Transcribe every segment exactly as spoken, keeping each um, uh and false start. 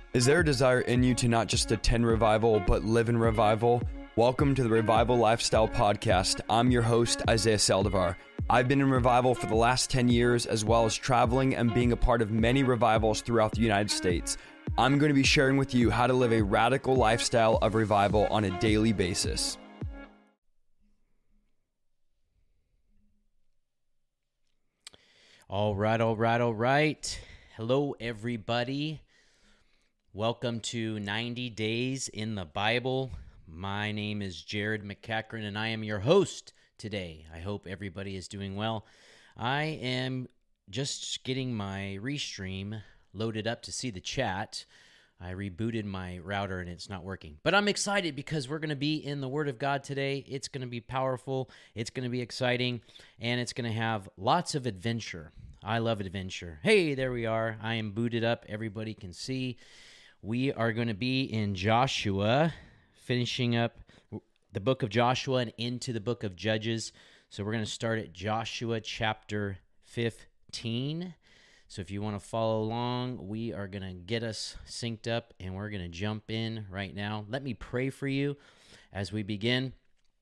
Is there a desire in you to not just attend revival, but live in revival? Welcome to the Revival Lifestyle Podcast. I'm your host, Isaiah Saldivar. I've been in revival for the last ten years, as well as traveling and being a part of many revivals throughout the United States. I'm going to be sharing with you how to live a radical lifestyle of revival on a daily basis. All right, all right, all right. Hello, everybody. Welcome to ninety Days in the Bible. My name is Jared McCachran, and I am your host today. I hope everybody is doing well. I am just getting my Restream loaded up to see the chat. I rebooted my router, and it's not working. But I'm excited because we're going to be in the Word of God today. It's going to be powerful. It's going to be exciting, and it's going to have lots of adventure. I love adventure. Hey, there we are. I am booted up. Everybody can see. We are going to be in Joshua, finishing up the book of Joshua and into the book of Judges. So we're going to start at Joshua chapter fifteen. So if you want to follow along, we are going to get us synced up, and we're going to jump in right now. Let me pray for you as we begin.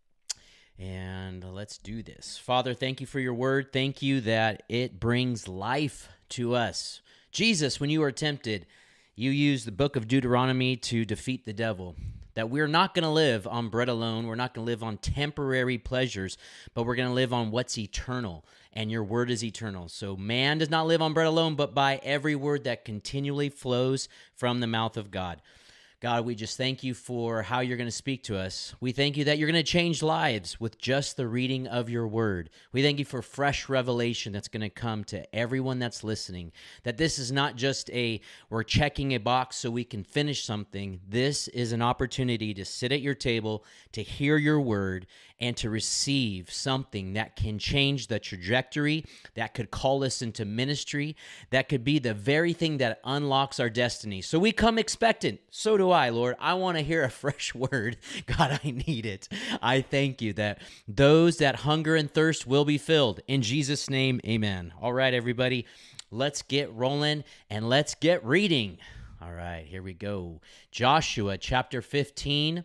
And let's do this. Father, thank you for your word. Thank you that it brings life to us. Jesus, when you were tempted, you used the book of Deuteronomy to defeat the devil. That we're not going to live on bread alone. We're not going to live on temporary pleasures, but we're going to live on what's eternal. And your word is eternal. So man does not live on bread alone, but by every word that continually flows from the mouth of God. God, we just thank you for how you're going to speak to us. We thank you that you're going to change lives with just the reading of your word. We thank you for fresh revelation that's going to come to everyone that's listening, that this is not just a, we're checking a box so we can finish something. This is an opportunity to sit at your table, to hear your word, and to receive something that can change the trajectory, that could call us into ministry, that could be the very thing that unlocks our destiny. So we come expectant. So do I, Lord. I want to hear a fresh word. God, I need it. I thank you that those that hunger and thirst will be filled. In Jesus' name, amen. All right, everybody, let's get rolling and let's get reading. All right, here we go. Joshua chapter fifteen.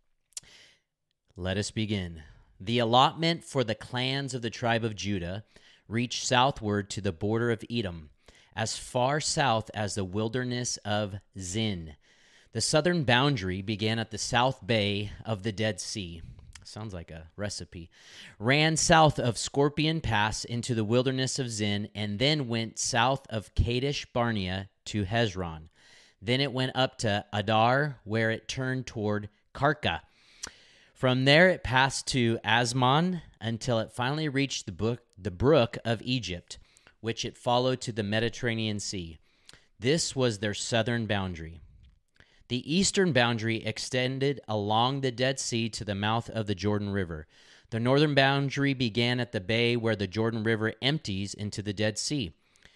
Let us begin. The allotment for the clans of the tribe of Judah reached southward to the border of Edom, as far south as the wilderness of Zin. The southern boundary began at the south bay of the Dead Sea. Sounds like a recipe. Ran south of Scorpion Pass into the wilderness of Zin, and then went south of Kadesh Barnea to Hezron. Then it went up to Adar, where it turned toward Karka. From there, it passed to Asmon until it finally reached the brook, the brook of Egypt, which it followed to the Mediterranean Sea. This was their southern boundary. The eastern boundary extended along the Dead Sea to the mouth of the Jordan River. The northern boundary began at the bay where the Jordan River empties into the Dead Sea.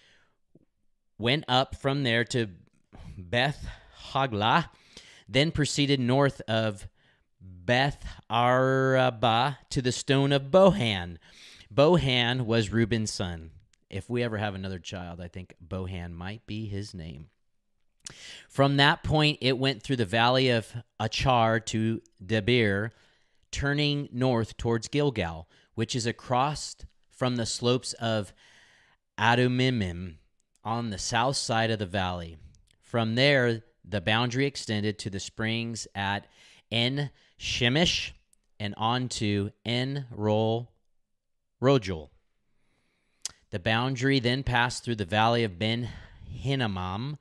Went up from there to Beth Haglah, then proceeded north of Beth Arabah to the stone of Bohan. Bohan was Reuben's son. If we ever have another child, I think Bohan might be his name. From that point, it went through the valley of Achar to Debir, turning north towards Gilgal, which is across from the slopes of Adumimim on the south side of the valley. From there, the boundary extended to the springs at En Shemesh and on to En Rol Rogel. The boundary then passed through the valley of Ben Hinnomam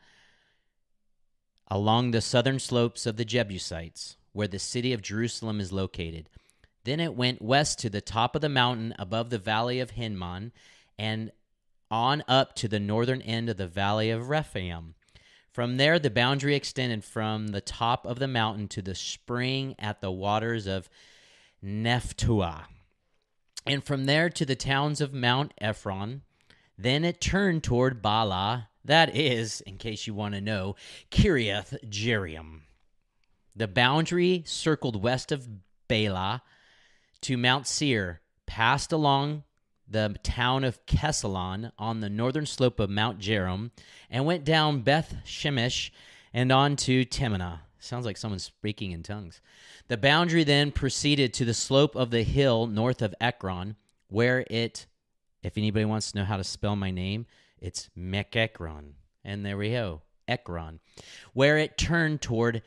along the southern slopes of the Jebusites, where the city of Jerusalem is located. Then it went west to the top of the mountain above the valley of Hinnom and on up to the northern end of the valley of Rephaim. From there, the boundary extended from the top of the mountain to the spring at the waters of Nephtoah, and from there to the towns of Mount Ephron. Then it turned toward Baalah, that is, in case you want to know, Kiriath Jearim. The boundary circled west of Baalah to Mount Seir, passed along the town of Kesalon on the northern slope of Mount Jearim, and went down Beth Shemesh and on to Timnah. Sounds like someone's speaking in tongues. The boundary then proceeded to the slope of the hill north of Ekron, where it, if anybody wants to know how to spell my name, it's Mekekron. And there we go, Ekron, where it turned toward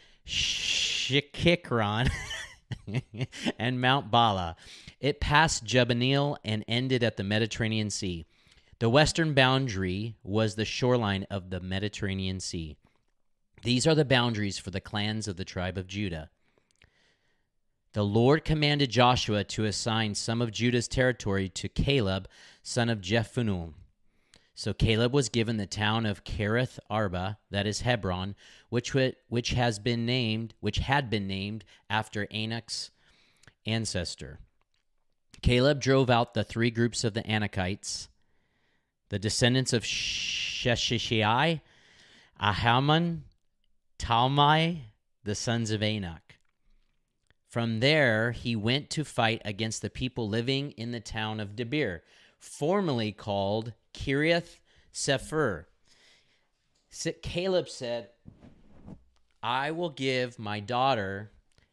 Shikikron and Mount Bala. It passed Jebneel and ended at the Mediterranean Sea. The western boundary was the shoreline of the Mediterranean Sea. These are the boundaries for the clans of the tribe of Judah. The Lord commanded Joshua to assign some of Judah's territory to Caleb, son of Jephunneh. So Caleb was given the town of Kiriath Arba, that is Hebron, which which has been named, which had been named after Anak's ancestor. Caleb drove out the three groups of the Anakites, the descendants of Sheshai, Ahiman, Talmai, the sons of Anak. From there, he went to fight against the people living in the town of Debir, formerly called Kiriath Sefer. Caleb said, I will give my daughter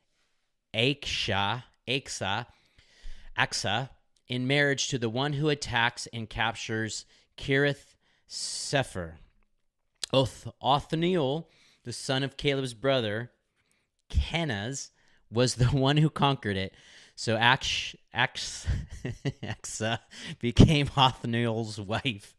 Aksha, Aksa, Aksa in marriage to the one who attacks and captures Kiriath Sefer. Oth- Othniel, the son of Caleb's brother, Kenaz, was the one who conquered it. So Aksh, Aksh, Aksa became Othniel's wife.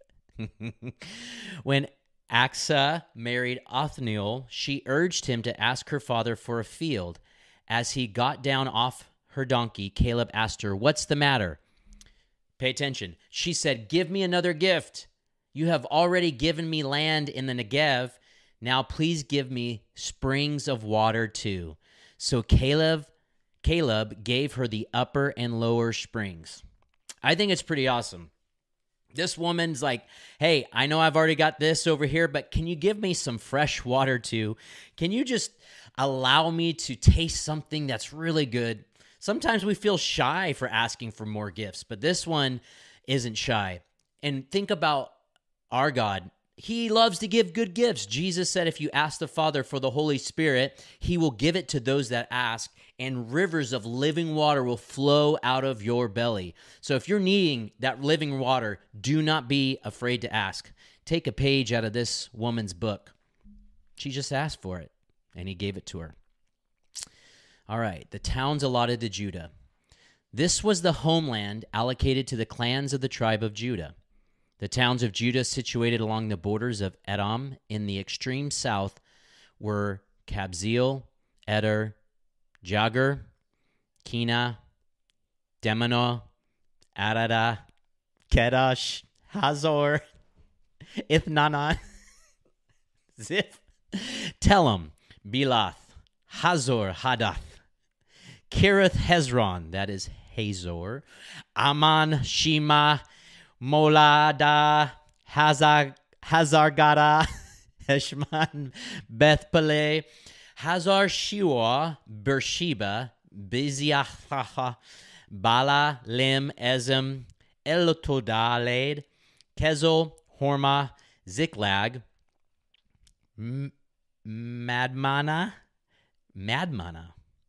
When Aksa married Othniel, she urged him to ask her father for a field. As he got down off her donkey, Caleb asked her, "What's the matter?" Pay attention. She said, "Give me another gift. You have already given me land in the Negev. Now please give me springs of water too." So Caleb, Caleb gave her the upper and lower springs. I think it's pretty awesome. This woman's like, hey, I know I've already got this over here, but can you give me some fresh water too? Can you just allow me to taste something that's really good? Sometimes we feel shy for asking for more gifts, but this one isn't shy. And think about our God. He loves to give good gifts. Jesus said, if you ask the Father for the Holy Spirit, he will give it to those that ask, and rivers of living water will flow out of your belly. So if you're needing that living water, do not be afraid to ask. Take a page out of this woman's book. She just asked for it, and he gave it to her. All right, the towns allotted to Judah. This was the homeland allocated to the clans of the tribe of Judah. The towns of Judah situated along the borders of Edom in the extreme south were Kabzeel, Eder, Jagur, Kina, Demonah, Arada, Kedash, Hazor, Ithnanan, Ziph, Telem, Belath, Hazor, Hadath, Kiriath Hezron, that is Hazor, Aman, Shema, Molada, Hazar, Hazargada, Heshman, Bethpele, Hazar Shiwa, Beersheba, Biziachacha, Bala, Lim, Ezem, Elotodaled, Kezel, Horma, Ziklag, M- Madmana, Madmana,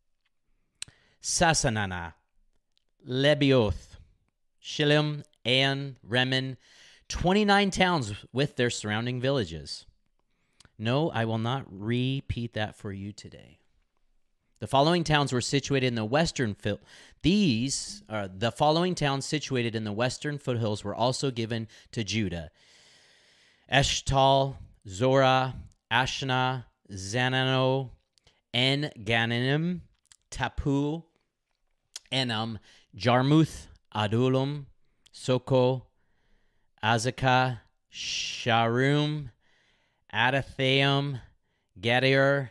Sasanana, Lebioth, Shillim, An, Remen, twenty-nine towns with their surrounding villages. No, I will not repeat that for you today. The following towns were situated in the western foot. These are the following towns situated in the western foothills were also given to Judah: Eshtal, Zorah, Ashna, Zanano, En Ganim, Tapu, Enam, Jarmuth, Adullam, Soko, Azekah, Sharum, Adathaim, Gadir,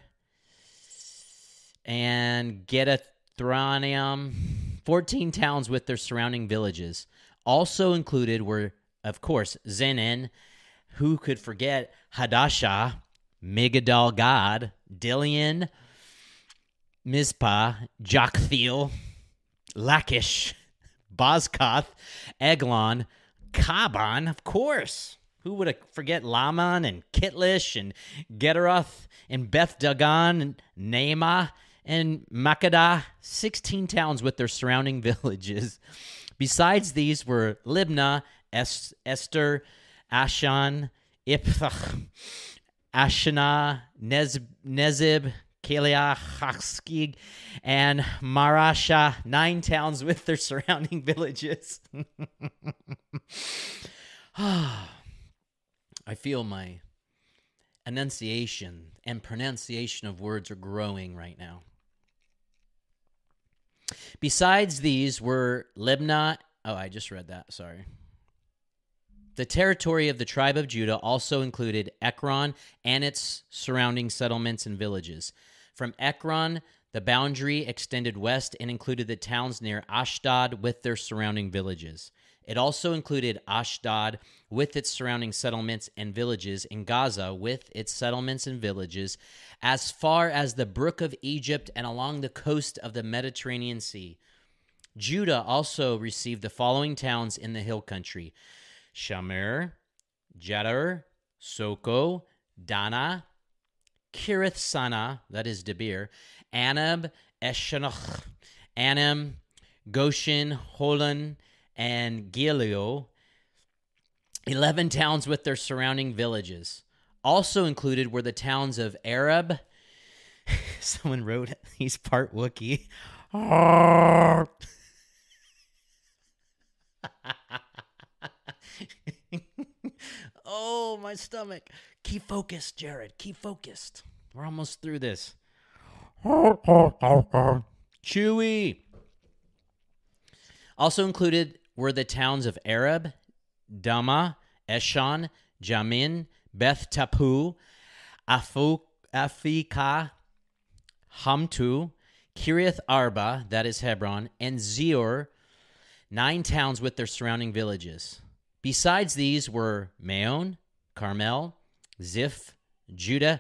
and Gedathronium, fourteen towns with their surrounding villages. Also included were, of course, Zenin, who could forget Hadashah, Migdal Gad, Dilian, Mizpah, Joktheel, Lachish, Bozkath, Eglon, Kaban, of course. Who would forget Laman and Kitlish and Gederoth and Beth Dagon and Naamah and Makkedah, sixteen towns with their surrounding villages. Besides these were Libnah, es- Esther, Ashan, Ipthach, Ashanah, Nez- Nezib, Kaliah, Chachskig, and Marasha, nine towns with their surrounding villages. I feel my enunciation and pronunciation of words are growing right now. Besides these were Libnah. Oh, I just read that. Sorry. The territory of the tribe of Judah also included Ekron and its surrounding settlements and villages. From Ekron, the boundary extended west and included the towns near Ashdod with their surrounding villages. It also included Ashdod with its surrounding settlements and villages, and Gaza with its settlements and villages, as far as the brook of Egypt and along the coast of the Mediterranean Sea. Judah also received the following towns in the hill country: Shamir, Jeter, Soko, Dana, Kirith Sana, that is Debir, Anab, Eshanach, Anam, Goshen, Holon, and Gilead, eleven towns with their surrounding villages. Also included were the towns of Arab. Someone wrote, he's part Wookiee. Oh, my stomach. Keep focused, Jared. Keep focused. We're almost through this. Chewy. Also included were the towns of Arab, Dama, Eshan, Jamin, Beth Tapu, Afu, Afika, Hamtu, Kiriath Arba, that is Hebron, and Zior, nine towns with their surrounding villages. Besides these were Maon, Carmel, Ziph, Judah,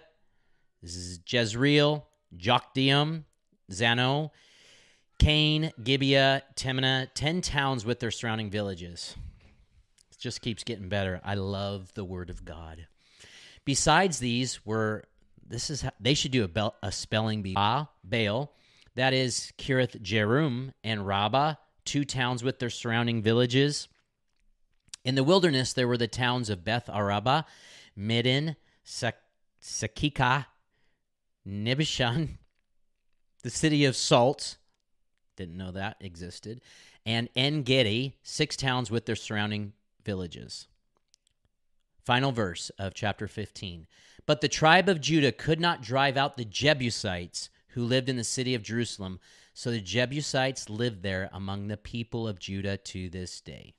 Jezreel, Jokdeam, Zano, Cain, Gibeah, Timnah, ten towns with their surrounding villages. It just keeps getting better. I love the word of God. Besides these were, this is how, they should do a, bel, a spelling bee. Baal, that is Kiriath Jearim, and Rabbah, two towns with their surrounding villages. In the wilderness, there were the towns of Beth Araba, Midden, Sakika, Nibishan, the city of Salt, didn't know that existed, and En-Gedi, six towns with their surrounding villages. Final verse of chapter fifteen. But the tribe of Judah could not drive out the Jebusites who lived in the city of Jerusalem, so the Jebusites lived there among the people of Judah to this day.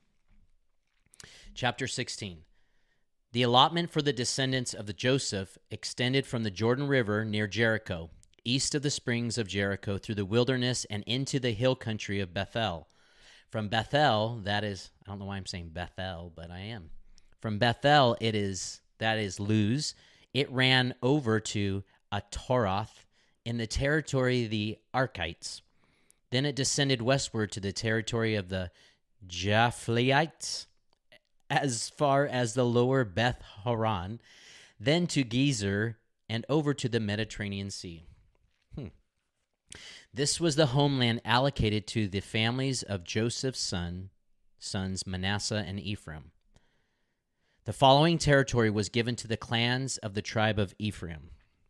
Chapter sixteen. The allotment for the descendants of the Joseph extended from the Jordan River near Jericho, east of the springs of Jericho, through the wilderness and into the hill country of Bethel. From Bethel, that is, I don't know why I'm saying Bethel, but I am. From Bethel, it is, that is Luz. It ran over to Atoroth in the territory of the Arkites. Then it descended westward to the territory of the Japhleites, as far as the lower Beth Horon, then to Gezer, and over to the Mediterranean Sea. Hmm. This was the homeland allocated to the families of Joseph's son, sons Manasseh and Ephraim. The following territory was given to the clans of the tribe of Ephraim.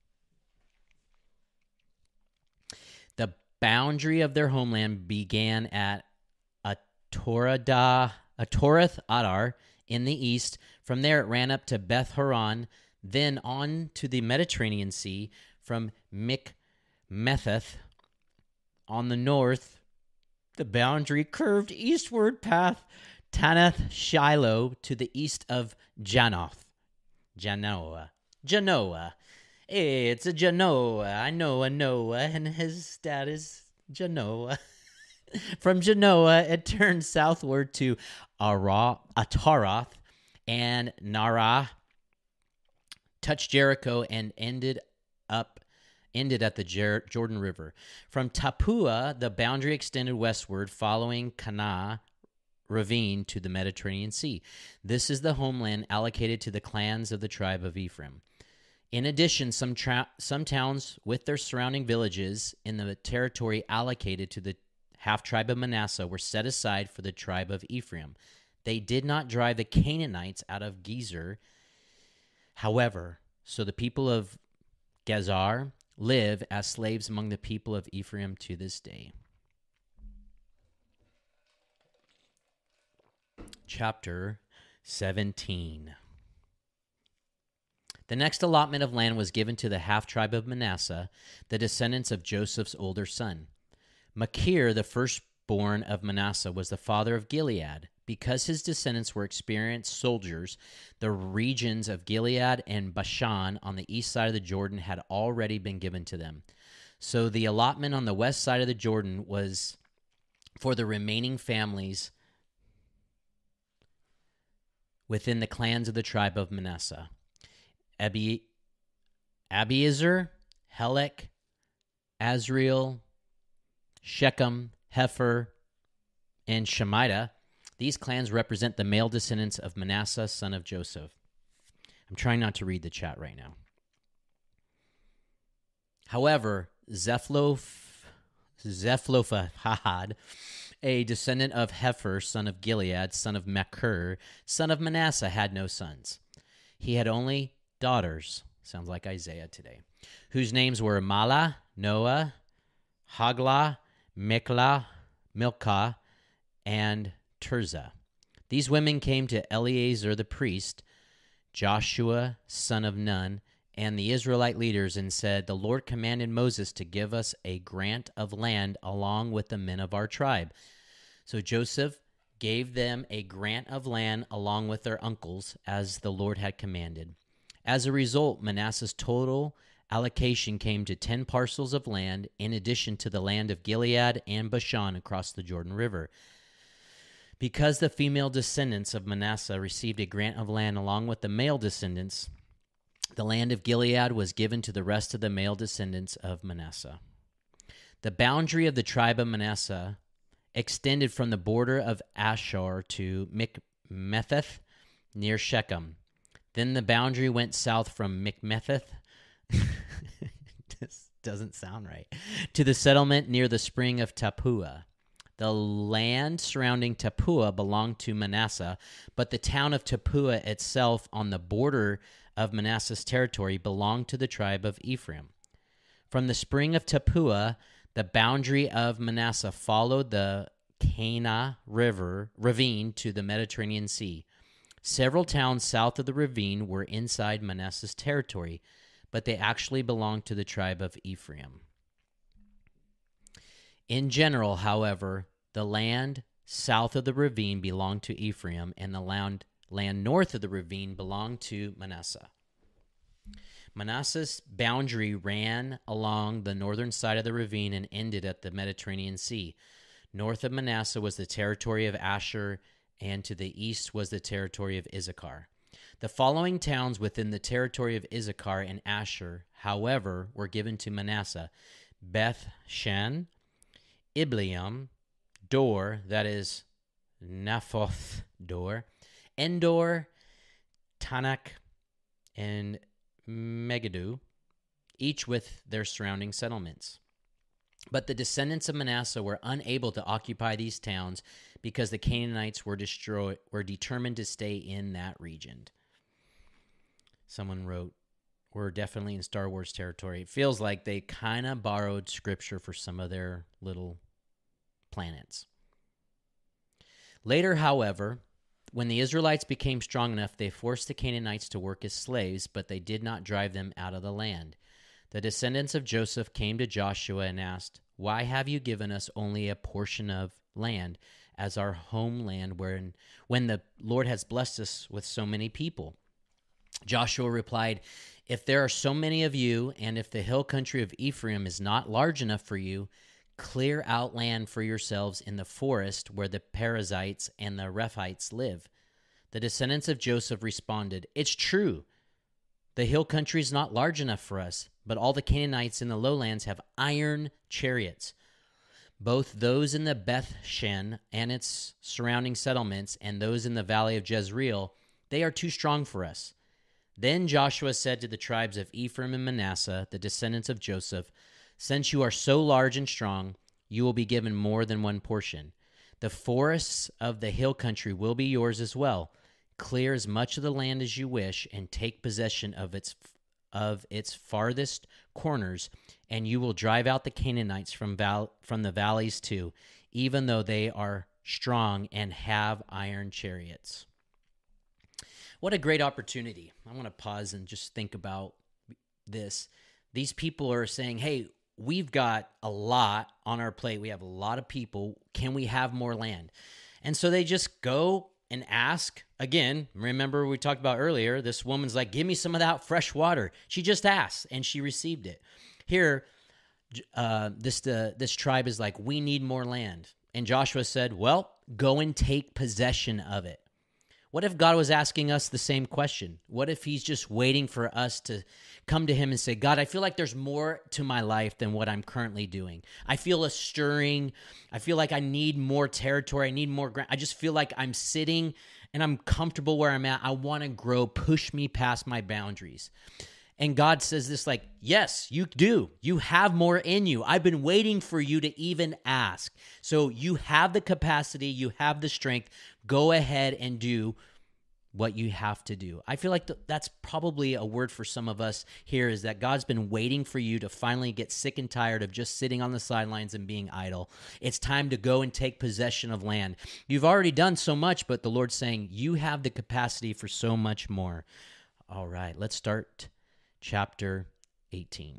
The boundary of their homeland began at Atoradah, Atoreth Adar in the east. From there it ran up to Beth Horon, then on to the Mediterranean Sea. From Mikmetheth on the north, the boundary curved eastward past Tanath Shiloh to the east of Janoth. Janoah. Janoah. Hey, it's a Janoah. I know a Noah, and his dad is Janoah. From Janoah, it turned southward to Ara, Ataroth and Narah, touched Jericho, and ended up ended at the Jer- Jordan River. From Tapua, the boundary extended westward, following Cana, ravine to the Mediterranean Sea. This is the homeland allocated to the clans of the tribe of Ephraim. In addition, some tra- some towns with their surrounding villages in the territory allocated to the half-tribe of Manasseh were set aside for the tribe of Ephraim. They did not drive the Canaanites out of Gezer, however, so the people of Gezer live as slaves among the people of Ephraim to this day. Chapter seventeen. The next allotment of land was given to the half-tribe of Manasseh, the descendants of Joseph's older son. Machir, the firstborn of Manasseh, was the father of Gilead. Because his descendants were experienced soldiers, the regions of Gilead and Bashan on the east side of the Jordan had already been given to them. So the allotment on the west side of the Jordan was for the remaining families within the clans of the tribe of Manasseh. Abi, Abiezer, Helek, Azriel, Shechem, Hefer, and Shemida. These clans represent the male descendants of Manasseh, son of Joseph. I'm trying not to read the chat right now. However, Zephlof, Zephlophehad, a descendant of Hefer, son of Gilead, son of Machir, son of Manasseh, had no sons. He had only daughters, sounds like Isaiah today, whose names were Mala, Noah, Hagla, Mikla, Milcah, and Tirzah. These women came to Eleazar the priest, Joshua, son of Nun, and the Israelite leaders and said, "The Lord commanded Moses to give us a grant of land along with the men of our tribe." So Joseph gave them a grant of land along with their uncles, as the Lord had commanded. As a result, Manasseh's total allocation came to ten parcels of land, in addition to the land of Gilead and Bashan across the Jordan River. Because the female descendants of Manasseh received a grant of land along with the male descendants, the land of Gilead was given to the rest of the male descendants of Manasseh. The boundary of the tribe of Manasseh extended from the border of Asher to Mikmetheth near Shechem. Then the boundary went south from Mikmetheth, this doesn't sound right, to the settlement near the spring of Tappuah. The land surrounding Tappuah belonged to Manasseh, but the town of Tappuah itself on the border of Manasseh's territory belonged to the tribe of Ephraim. From the spring of Tappuah, the boundary of Manasseh followed the Cana River ravine to the Mediterranean Sea. Several towns south of the ravine were inside Manasseh's territory, but they actually belonged to the tribe of Ephraim. In general, however, the land south of the ravine belonged to Ephraim, and the land, land north of the ravine belonged to Manasseh. Manasseh's boundary ran along the northern side of the ravine and ended at the Mediterranean Sea. North of Manasseh was the territory of Asher, and to the east was the territory of Issachar. The following towns within the territory of Issachar and Asher, however, were given to Manasseh: Beth Shan, Ibleam, Dor, that is Naphoth Dor, Endor, Tanakh, and Megiddo, each with their surrounding settlements. But the descendants of Manasseh were unable to occupy these towns because the Canaanites were destroyed, were determined to stay in that region. Someone wrote, "We're definitely in Star Wars territory." It feels like they kind of borrowed scripture for some of their little planets. Later, however, when the Israelites became strong enough, they forced the Canaanites to work as slaves, but they did not drive them out of the land. The descendants of Joseph came to Joshua and asked, "Why have you given us only a portion of land as our homeland when, when the Lord has blessed us with so many people?" Joshua replied, "If there are so many of you, and if the hill country of Ephraim is not large enough for you, clear out land for yourselves in the forest where the Perizzites and the Rephites live." The descendants of Joseph responded, "It's true. The hill country is not large enough for us, but all the Canaanites in the lowlands have iron chariots. both those in the Beth Shen and its surrounding settlements and those in the valley of Jezreel, they are too strong for us. Then Joshua said to the tribes of Ephraim and Manasseh, the descendants of Joseph, since you are so large and strong, you will be given more than one portion. The forests of the hill country will be yours as well. Clear as much of the land as you wish and take possession of its of its farthest corners, and you will drive out the Canaanites from val- from the valleys too, even though they are strong and have iron chariots. What a great opportunity. I want to pause and just think about this. These people are saying, hey, we've got a lot on our plate. We have a lot of people. Can we have more land? And so they just go and ask. Again, remember we talked about earlier, this woman's like, give me some of that fresh water. She just asked, and she received it. Here, uh, this uh, this tribe is like, we need more land. And Joshua said, well, go and take possession of it. What if God was asking us the same question? What if he's just waiting for us to come to him and say, God, I feel like there's more to my life than what I'm currently doing. I feel a stirring. I feel like I need more territory. I need more ground. I just feel like I'm sitting and I'm comfortable where I'm at. I want to grow. Push me past my boundaries. And God says this like, yes, you do. You have more in you. I've been waiting for you to even ask. So you have the capacity. You have the strength. Go ahead and do what you have to do. I feel like th- that's probably a word for some of us here, is that God's been waiting for you to finally get sick and tired of just sitting on the sidelines and being idle. It's time to go and take possession of land. You've already done so much, but the Lord's saying you have the capacity for so much more. All right, let's start chapter eighteen.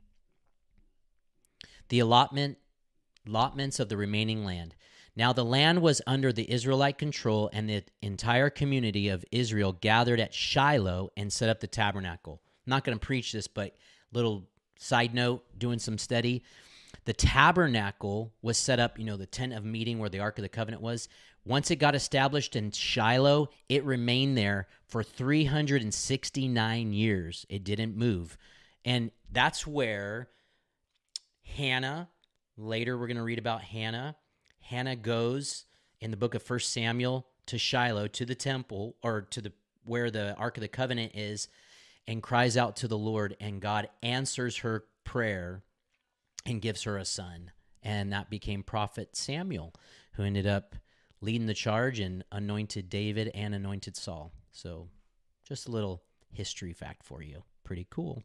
The allotment, allotments of the remaining land. Now the land was under the Israelite control, and the entire community of Israel gathered at Shiloh and set up the tabernacle. I'm not going to preach this, but little side note, doing some study. The tabernacle was set up, you know, the tent of meeting where the Ark of the Covenant was. Once it got established in Shiloh, it remained there for three hundred sixty-nine years. It didn't move. And that's where Hannah, later we're going to read about Hannah, Hannah goes in the book of First Samuel to Shiloh, to the temple, or to the where the Ark of the Covenant is, and cries out to the Lord, and God answers her prayer and gives her a son. And that became Prophet Samuel, who ended up leading the charge and anointed David and anointed Saul. So just a little history fact for you. Pretty cool.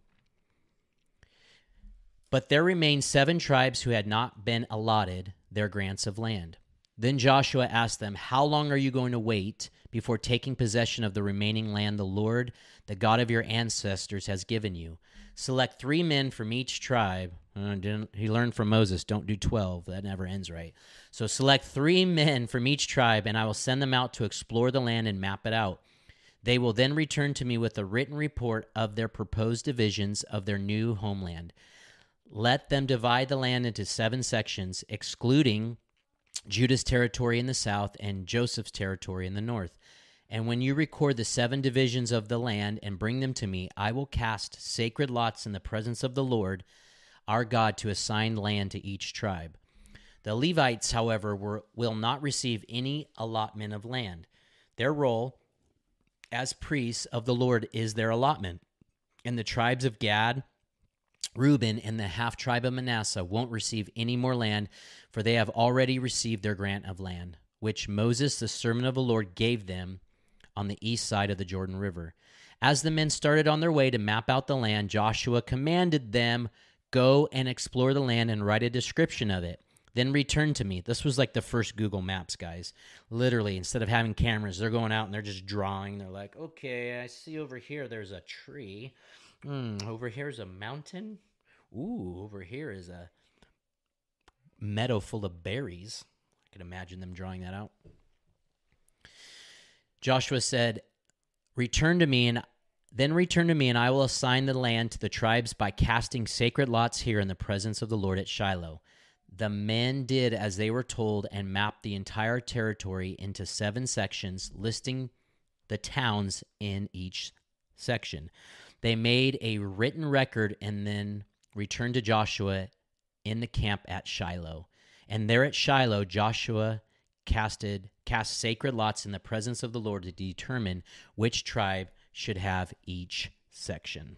But there remained seven tribes who had not been allotted their grants of land. Then Joshua asked them, how long are you going to wait before taking possession of the remaining land the Lord, the God of your ancestors, has given you? Select three men from each tribe. Uh, didn't, he learned from Moses, don't do twelve. That never ends right. So select three men from each tribe, and I will send them out to explore the land and map it out. They will then return to me with a written report of their proposed divisions of their new homeland. Let them divide the land into seven sections, excluding Judah's territory in the south and Joseph's territory in the north. And when you record the seven divisions of the land and bring them to me, I will cast sacred lots in the presence of the Lord, our God, to assign land to each tribe. The Levites, however, were, will not receive any allotment of land. Their role as priests of the Lord is their allotment. And the tribes of Gad, Reuben, and the half-tribe of Manasseh won't receive any more land, for they have already received their grant of land, which Moses, the servant of the Lord, gave them on the east side of the Jordan River. As the men started on their way to map out the land, Joshua commanded them, go and explore the land and write a description of it. Then return to me. This was like the first Google Maps, guys. Literally, instead of having cameras, they're going out and they're just drawing. They're like, okay, I see over here there's a tree. Mm, over here's a mountain. Ooh, over here is a meadow full of berries. I can imagine them drawing that out. Joshua said, return to me, and then return to me, and I will assign the land to the tribes by casting sacred lots here in the presence of the Lord at Shiloh. The men did as they were told and mapped the entire territory into seven sections, listing the towns in each section. They made a written record and then returned to Joshua in the camp at Shiloh. And there at Shiloh, Joshua casted cast sacred lots in the presence of the Lord to determine which tribe should have each section.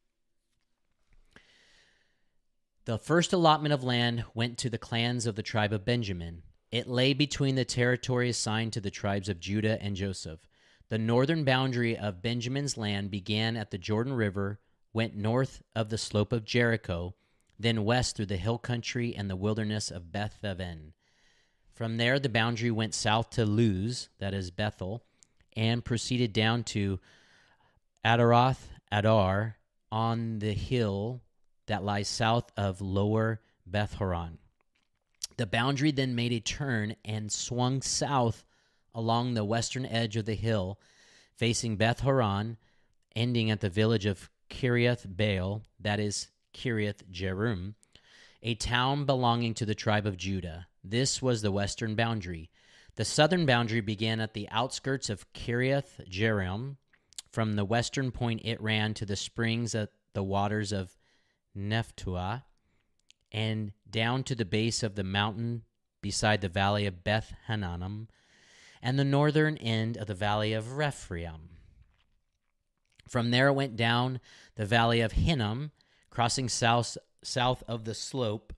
The first allotment of land went to the clans of the tribe of Benjamin. It lay between the territory assigned to the tribes of Judah and Joseph. The northern boundary of Benjamin's land began at the Jordan River, went north of the slope of Jericho, then west through the hill country and the wilderness of Beth-aven. From there, the boundary went south to Luz, that is Bethel, and proceeded down to Adaroth Adar on the hill that lies south of Lower Beth-horon. The boundary then made a turn and swung south along the western edge of the hill, facing Beth-horon, ending at the village of Kiriath Baal, that is Kiriath Jearim, a town belonging to the tribe of Judah. This was the western boundary. The southern boundary began at the outskirts of Kiriath Jearim. From the western point, it ran to the springs at the waters of Nephtuah, and down to the base of the mountain beside the valley of Beth Hananim, and the northern end of the valley of Rephaim. From there it went down the valley of Hinnom, crossing south, south of the slope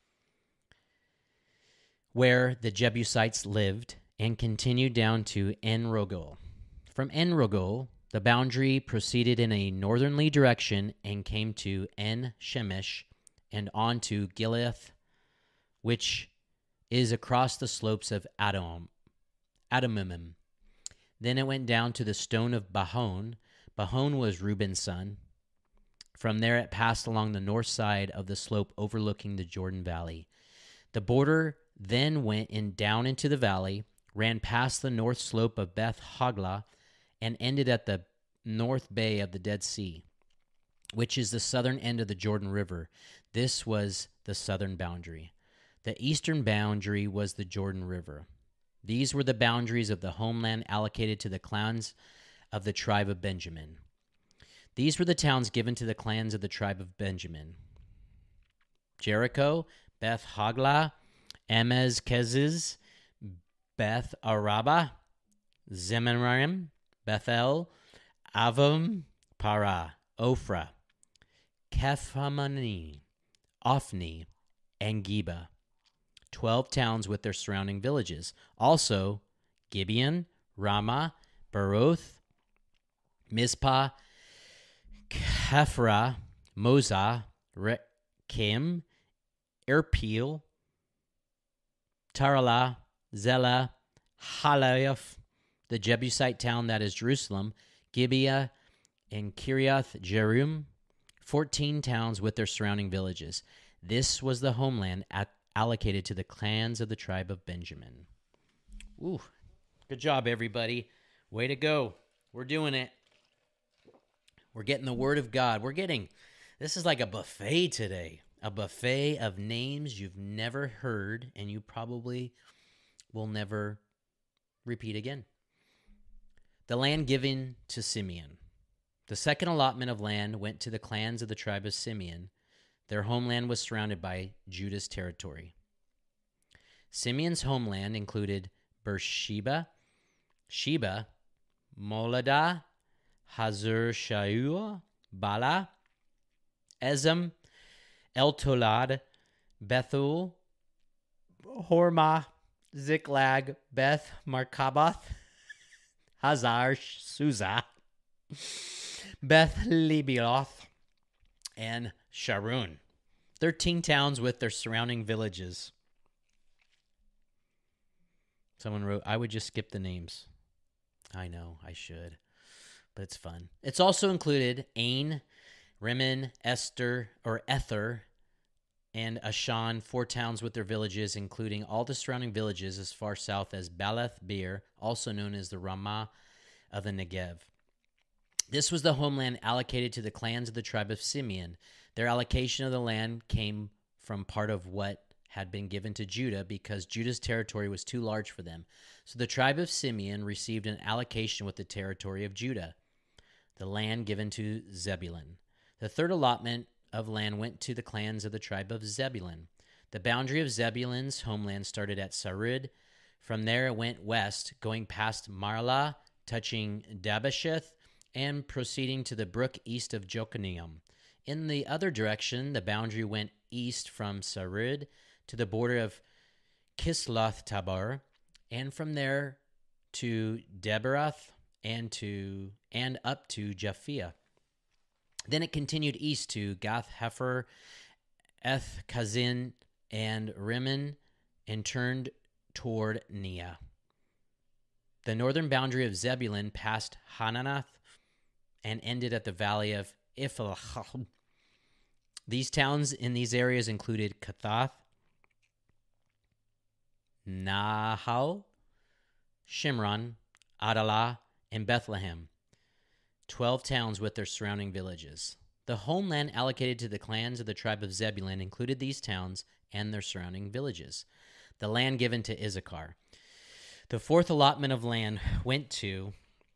where the Jebusites lived, and continued down to En-rogel. From En-rogel, the boundary proceeded in a northerly direction and came to En-shemesh and on to Gileath, which is across the slopes of Adam, Adamim. Then it went down to the stone of Bahon. Bahon was Reuben's son. From there it passed along the north side of the slope overlooking the Jordan Valley. The border then went in down into the valley, ran past the north slope of Beth Hoglah, and ended at the north bay of the Dead Sea, which is the southern end of the Jordan River. This was the southern boundary. The eastern boundary was the Jordan River. These were the boundaries of the homeland allocated to the clans of the tribe of Benjamin. These were the towns given to the clans of the tribe of Benjamin: Jericho, Beth Hoglah, Emez Keziz, Beth Araba, Zemaraim, Bethel, Avim, Parah, Ophrah, Kephamani, Ophni, and Geba. Twelve towns with their surrounding villages. Also, Gibeon, Ramah, Beroth, Mizpah, Kephra, Mozah, Rekem, Erpil, Taralah, Zelah, Halayaf, the Jebusite town that is Jerusalem, Gibeah, and Kiriath Jearim, fourteen towns with their surrounding villages. This was the homeland at, allocated to the clans of the tribe of Benjamin. Ooh, good job, everybody. Way to go. We're doing it. We're getting the word of God. We're getting, this is like a buffet today. A buffet of names you've never heard and you probably will never repeat again. The land given to Simeon. The second allotment of land went to the clans of the tribe of Simeon. Their homeland was surrounded by Judah's territory. Simeon's homeland included Beersheba, Sheba, Moladah, Hazar Shaul, Bala, Ezem, El-Tolad, Bethul, Hormah, Ziklag, Beth Markaboth, Hazar Susa, Beth Lebaoth, and Sharon. Thirteen towns with their surrounding villages. Someone wrote, I would just skip the names. I know, I should, but it's fun. It's also included Ain, Rimmon, Esther, or Ether, and Ashan, four towns with their villages, including all the surrounding villages as far south as Balath Beer, also known as the Ramah of the Negev. This was the homeland allocated to the clans of the tribe of Simeon. Their allocation of the land came from part of what had been given to Judah because Judah's territory was too large for them. So the tribe of Simeon received an allocation with the territory of Judah, the land given to Zebulun. The third allotment of land went to the clans of the tribe of Zebulun. The boundary of Zebulun's homeland started at Sarid. From there, it went west, going past Marlah, touching Dabasheth, and proceeding to the brook east of Jokneam. In the other direction, the boundary went east from Sarid to the border of Kisloth Tabar, and from there to Deberath and to and up to Japhia. Then it continued east to Gath Hefer, Eth Kazin, and Rimmon, and turned toward Nia. The northern boundary of Zebulun passed Hananath and ended at the valley of Iphalach. These towns in these areas included Kathath, Nahal, Shimron, Adalah, and Bethlehem, twelve towns with their surrounding villages. The homeland allocated to the clans of the tribe of Zebulun included these towns and their surrounding villages. The land given to Issachar. The fourth allotment of land went to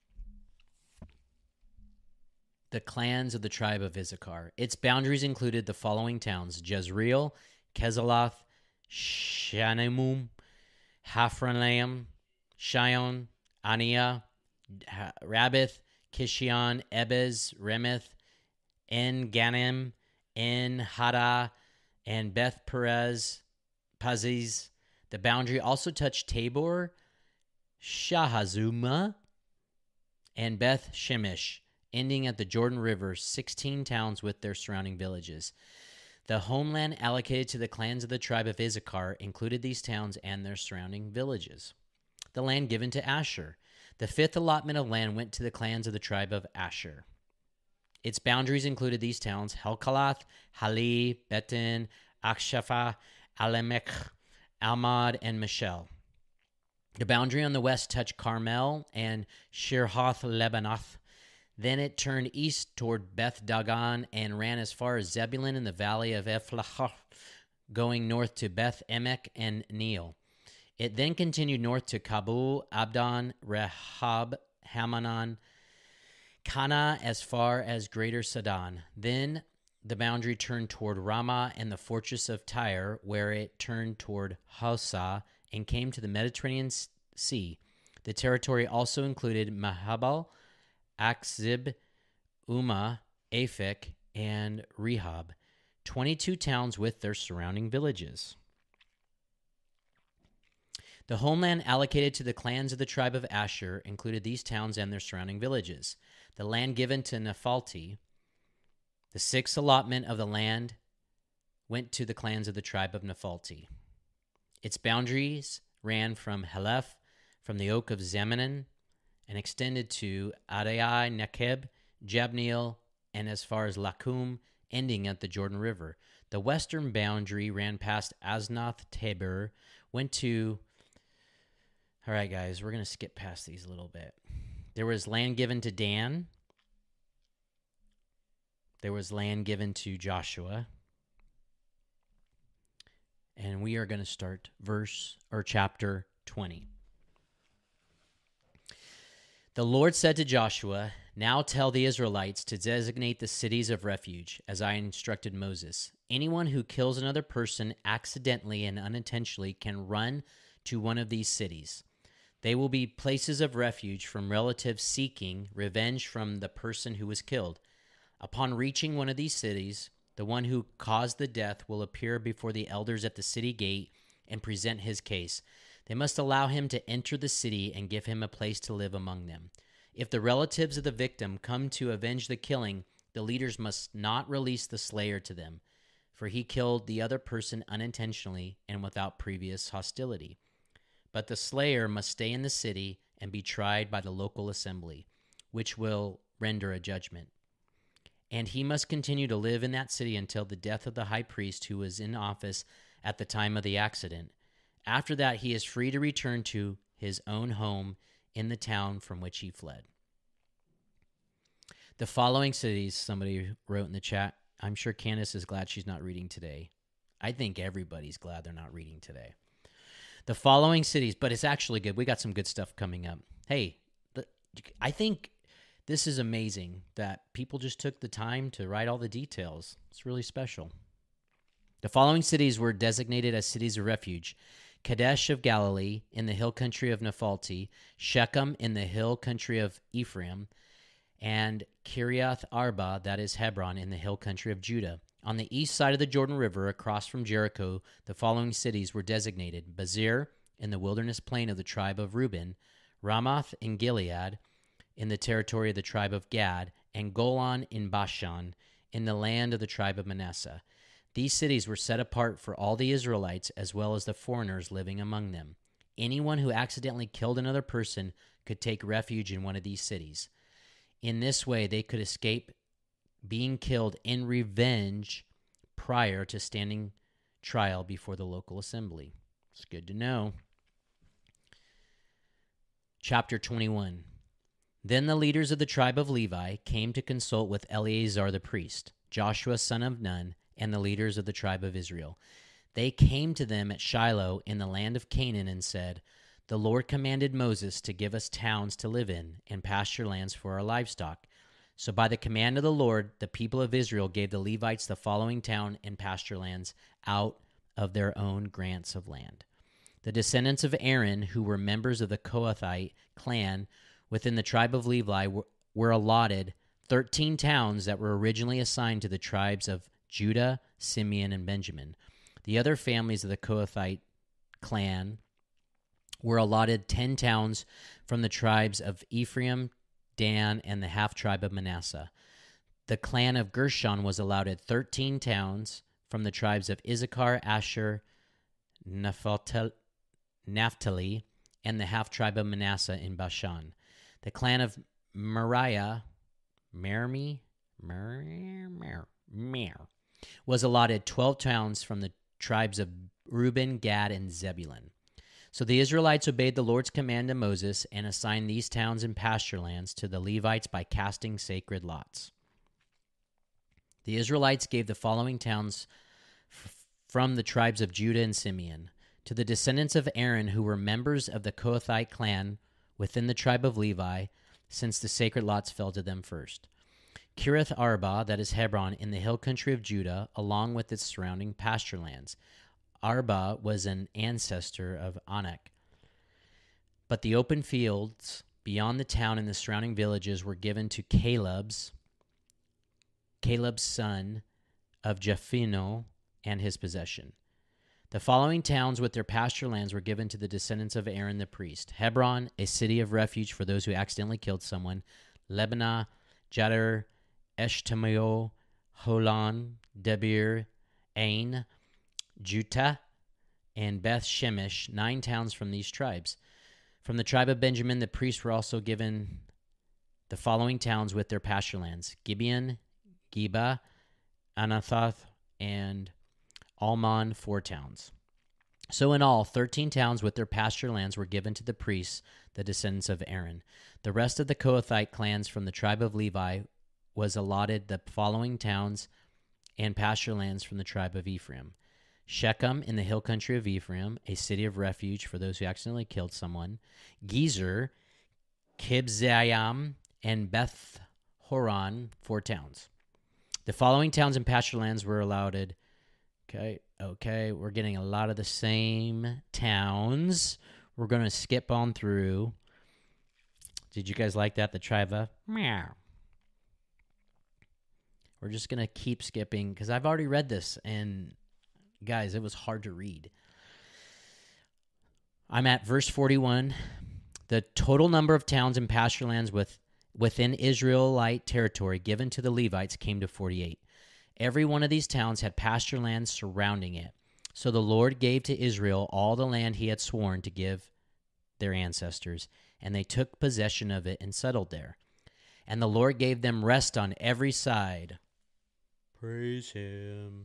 the clans of the tribe of Issachar. Its boundaries included the following towns: Jezreel, Kezaloth, Shanamum, Haphraim, Shion, Aniah, Rabbith, Kishion, Ebez, Remeth, En-Ganim, En-Hada, and Beth Perez, Paziz. The boundary also touched Tabor, Shahazuma, and Beth Shemesh, ending at the Jordan River, sixteen towns with their surrounding villages. The homeland allocated to the clans of the tribe of Issachar included these towns and their surrounding villages. The land given to Asher. The fifth allotment of land went to the clans of the tribe of Asher. Its boundaries included these towns: Helkalath, Hali, Betin, Akshapha, Alemech, Almad, and Michelle. The boundary on the west touched Carmel and Shirhoth Lebanoth. Then it turned east toward Beth Dagon and ran as far as Zebulun in the valley of Ephlachah, going north to Beth Emek and Neel. It then continued north to Kabul, Abdon, Rehab, Hamanon, Kana, as far as Greater Sidon. Then the boundary turned toward Ramah and the fortress of Tyre, where it turned toward Hausa and came to the Mediterranean Sea. The territory also included Mahabal, Akzib, Umah, Aphek, and Rehob, twenty-two towns with their surrounding villages. The homeland allocated to the clans of the tribe of Asher included these towns and their surrounding villages. The land given to Nephalti, the sixth allotment of the land, went to the clans of the tribe of Nephalti. Its boundaries ran from Heleph, from the oak of Zemanin, and extended to Adai, Nekeb, Jabneel, and as far as Lakum, ending at the Jordan River. The western boundary ran past Asnath Tabor, went to... All right, guys, we're going to skip past these a little bit. There was land given to Dan. There was land given to Joshua. And we are going to start verse or chapter twenty. The Lord said to Joshua, "Now tell the Israelites to designate the cities of refuge, as I instructed Moses. Anyone who kills another person accidentally and unintentionally can run to one of these cities. They will be places of refuge from relatives seeking revenge from the person who was killed. Upon reaching one of these cities, the one who caused the death will appear before the elders at the city gate and present his case. They must allow him to enter the city and give him a place to live among them. If the relatives of the victim come to avenge the killing, the leaders must not release the slayer to them, for he killed the other person unintentionally and without previous hostility. But the slayer must stay in the city and be tried by the local assembly, which will render a judgment. And he must continue to live in that city until the death of the high priest who was in office at the time of the accident. After that, he is free to return to his own home in the town from which he fled." The following cities, somebody wrote in the chat. I'm sure Candace is glad she's not reading today. I think everybody's glad they're not reading today. The following cities, but it's actually good. We got some good stuff coming up. Hey, the, I think this is amazing that people just took the time to write all the details. It's really special. The following cities were designated as cities of refuge: Kadesh of Galilee in the hill country of Naphtali, Shechem in the hill country of Ephraim, and Kiriath Arba, that is Hebron, in the hill country of Judah. On the east side of the Jordan River, across from Jericho, the following cities were designated: Bazir in the wilderness plain of the tribe of Reuben, Ramoth in Gilead in the territory of the tribe of Gad, and Golan in Bashan in the land of the tribe of Manasseh. These cities were set apart for all the Israelites as well as the foreigners living among them. Anyone who accidentally killed another person could take refuge in one of these cities. In this way, they could escape being killed in revenge prior to standing trial before the local assembly. It's good to know. Chapter twenty-one. Then the leaders of the tribe of Levi came to consult with Eleazar the priest, Joshua son of Nun, and the leaders of the tribe of Israel. They came to them at Shiloh in the land of Canaan and said, "The Lord commanded Moses to give us towns to live in and pasture lands for our livestock." So by the command of the Lord, the people of Israel gave the Levites the following town and pasture lands out of their own grants of land. The descendants of Aaron, who were members of the Kohathite clan within the tribe of Levi, were, were allotted thirteen towns that were originally assigned to the tribes of Judah, Simeon, and Benjamin. The other families of the Kohathite clan were allotted ten towns from the tribes of Ephraim, Dan, and the half-tribe of Manasseh. The clan of Gershon was allotted thirteen towns from the tribes of Issachar, Asher, Naphtali, and the half-tribe of Manasseh in Bashan. The clan of Meriah, Mermi, Mer, Mer, Mer, was allotted twelve towns from the tribes of Reuben, Gad, and Zebulun. So the Israelites obeyed the Lord's command to Moses and assigned these towns and pasture lands to the Levites by casting sacred lots. The Israelites gave the following towns f- from the tribes of Judah and Simeon to the descendants of Aaron, who were members of the Kohathite clan within the tribe of Levi, since the sacred lots fell to them first. Kiriath Arba, that is Hebron, in the hill country of Judah, along with its surrounding pasture lands. Arba was an ancestor of Anak. But the open fields beyond the town and the surrounding villages were given to Caleb's, Caleb's son of Jephunneh and his possession. The following towns with their pasture lands were given to the descendants of Aaron the priest: Hebron, a city of refuge for those who accidentally killed someone; Lebanah, Jadar, Eshtemoa, Holon, Debir, Ain, Juttah, and Beth Shemesh, nine towns from these tribes. From the tribe of Benjamin, the priests were also given the following towns with their pasture lands: Gibeon, Geba, Anathoth, and Almon, four towns. So in all, thirteen towns with their pasture lands were given to the priests, the descendants of Aaron. The rest of the Kohathite clans from the tribe of Levi was allotted the following towns and pasture lands from the tribe of Ephraim: Shechem in the hill country of Ephraim, a city of refuge for those who accidentally killed someone; Gezer, Kibzaim, and Beth Horon, four towns. The following towns and pasture lands were allotted. Okay, okay, we're getting a lot of the same towns. We're going to skip on through. Did you guys like that? The tribe of meow. We're just going to keep skipping because I've already read this, and guys, it was hard to read. I'm at verse forty-one. The total number of towns and pasture lands with, within Israelite territory given to the Levites came to forty-eight. Every one of these towns had pasture lands surrounding it. So the Lord gave to Israel all the land he had sworn to give their ancestors, and they took possession of it and settled there. And the Lord gave them rest on every side. Praise him.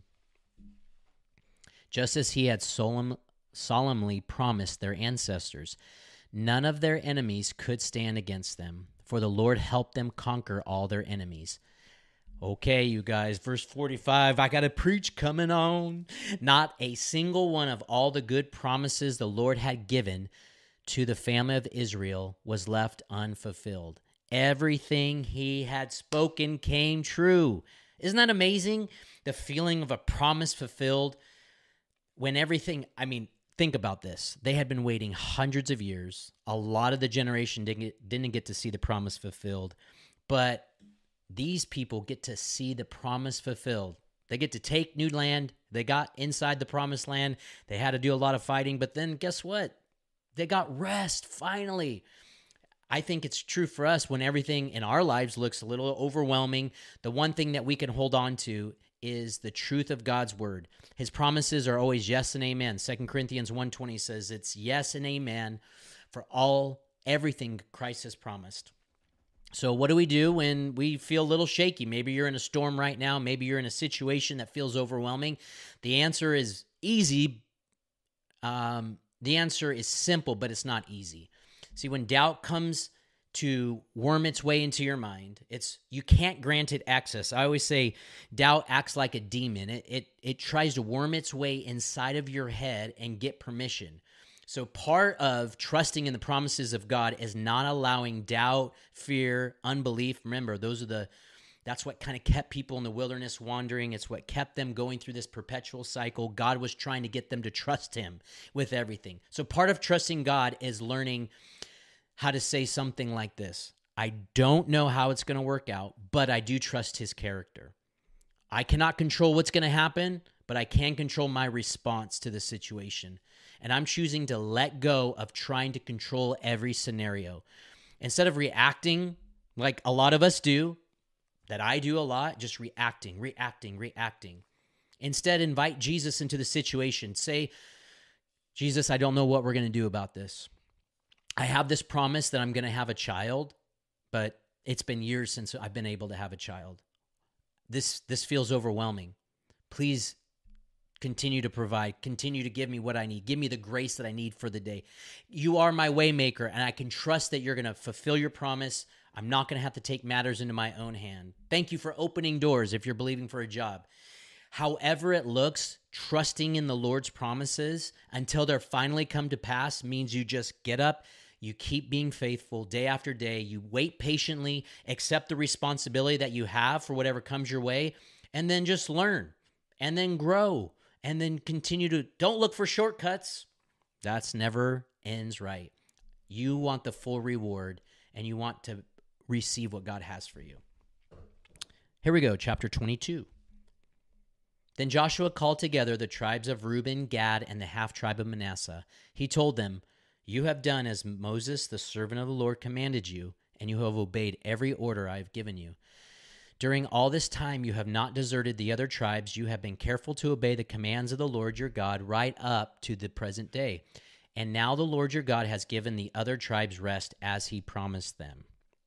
Just as he had solemn, solemnly promised their ancestors. None of their enemies could stand against them, for the Lord helped them conquer all their enemies. Okay, you guys, verse forty-five, I got a preach coming on. Not a single one of all the good promises the Lord had given to the family of Israel was left unfulfilled. Everything he had spoken came true. Isn't that amazing? the feeling of a promise fulfilled when everything, I mean, think about this. They had been waiting hundreds of years. A lot of the generation didn't get, didn't get to see the promise fulfilled, but these people get to see the promise fulfilled. They get to take new land. They got inside the promised land. They had to do a lot of fighting, but then guess what? They got rest finally. I think it's true for us when everything in our lives looks a little overwhelming. The one thing that we can hold on to is the truth of God's word. His promises are always yes and amen. Second Corinthians one twenty says it's yes and amen for all, everything Christ has promised. So what do we do when we feel a little shaky? Maybe you're in a storm right now. Maybe you're in a situation that feels overwhelming. The answer is easy. Um, the answer is simple, but it's not easy. See, when doubt comes to worm its way into your mind, it's you can't grant it access. I always say doubt acts like a demon. It, it, it tries to worm its way inside of your head and get permission. So part of trusting in the promises of God is not allowing doubt, fear, unbelief. Remember, those are the, that's what kind of kept people in the wilderness wandering. It's what kept them going through this perpetual cycle. God was trying to get them to trust him with everything. So part of trusting God is learning how to say something like this. I don't know how it's going to work out, but I do trust his character. I cannot control what's going to happen, but I can control my response to the situation. And I'm choosing to let go of trying to control every scenario. Instead of reacting like a lot of us do, that I do a lot, just reacting, reacting, reacting. Instead, invite Jesus into the situation. Say, Jesus, I don't know what we're going to do about this. I have this promise that I'm going to have a child, but it's been years since I've been able to have a child. This, this feels overwhelming. Please continue to provide, continue to give me what I need. Give me the grace that I need for the day. You are my way maker, and I can trust that you're going to fulfill your promise. I'm not going to have to take matters into my own hand. Thank you for opening doors if you're believing for a job. However it looks, trusting in the Lord's promises until they're finally come to pass means you just get up, you keep being faithful day after day, you wait patiently, accept the responsibility that you have for whatever comes your way, and then just learn, and then grow, and then continue to, don't look for shortcuts. That's never ends right. You want the full reward, and you want to receive what God has for you. Here we go, chapter twenty-two. Then Joshua called together the tribes of Reuben, Gad, and the half-tribe of Manasseh. He told them, you have done as Moses, the servant of the Lord, commanded you, and you have obeyed every order I have given you. During all this time you have not deserted the other tribes. You have been careful to obey the commands of the Lord your God right up to the present day. And now the Lord your God has given the other tribes rest as he promised them.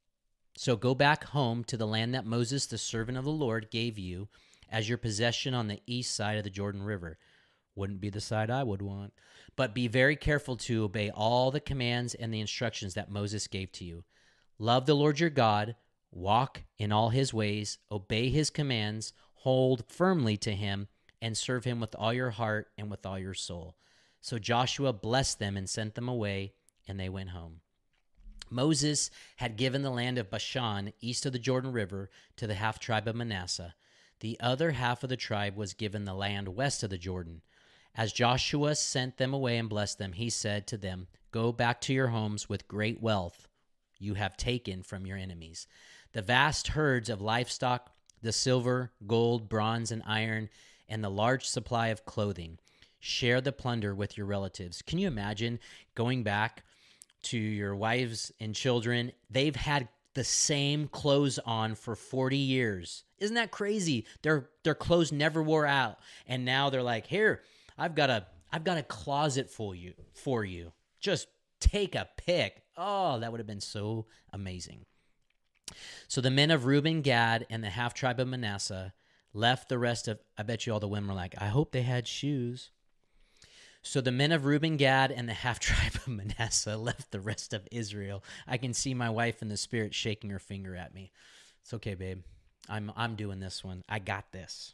So go back home to the land that Moses, the servant of the Lord, gave you as your possession on the east side of the Jordan River. Wouldn't be the side I would want. But be very careful to obey all the commands and the instructions that Moses gave to you. Love the Lord your God, walk in all his ways, obey his commands, hold firmly to him, and serve him with all your heart and with all your soul. So Joshua blessed them and sent them away, and they went home. Moses had given the land of Bashan, east of the Jordan River, to the half-tribe of Manasseh. The other half of the tribe was given the land west of the Jordan. As Joshua sent them away and blessed them, he said to them, go back to your homes with great wealth you have taken from your enemies. The vast herds of livestock, the silver, gold, bronze, and iron, and the large supply of clothing. Share the plunder with your relatives. Can you imagine going back to your wives and children? They've had the same clothes on for forty years. Isn't that crazy? Their their clothes never wore out. And now they're like, here, I've got a I've got a closet for you for you. Just take a pick. Oh, that would have been so amazing. So the men of Reuben, Gad, and the half-tribe of Manasseh left the rest of, I bet you all the women were like, I hope they had shoes. So the men of Reuben, Gad, and the half-tribe of Manasseh left the rest of Israel. I can see my wife in the spirit shaking her finger at me. It's okay, babe. I'm I'm doing this one. I got this.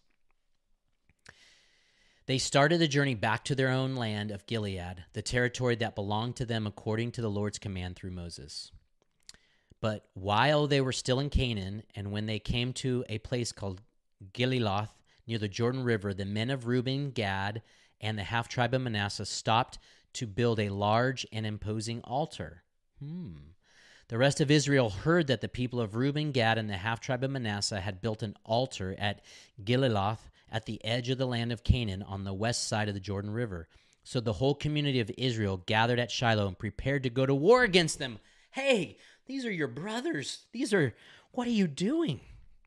They started the journey back to their own land of Gilead, the territory that belonged to them according to the Lord's command through Moses. But while they were still in Canaan, and when they came to a place called Geliloth, near the Jordan River, the men of Reuben, Gad, and the half-tribe of Manasseh stopped to build a large and imposing altar. Hmm. The rest of Israel heard that the people of Reuben, Gad, and the half-tribe of Manasseh had built an altar at Gililoth at the edge of the land of Canaan on the west side of the Jordan River. So the whole community of Israel gathered at Shiloh and prepared to go to war against them. Hey, these are your brothers. These are, what are you doing?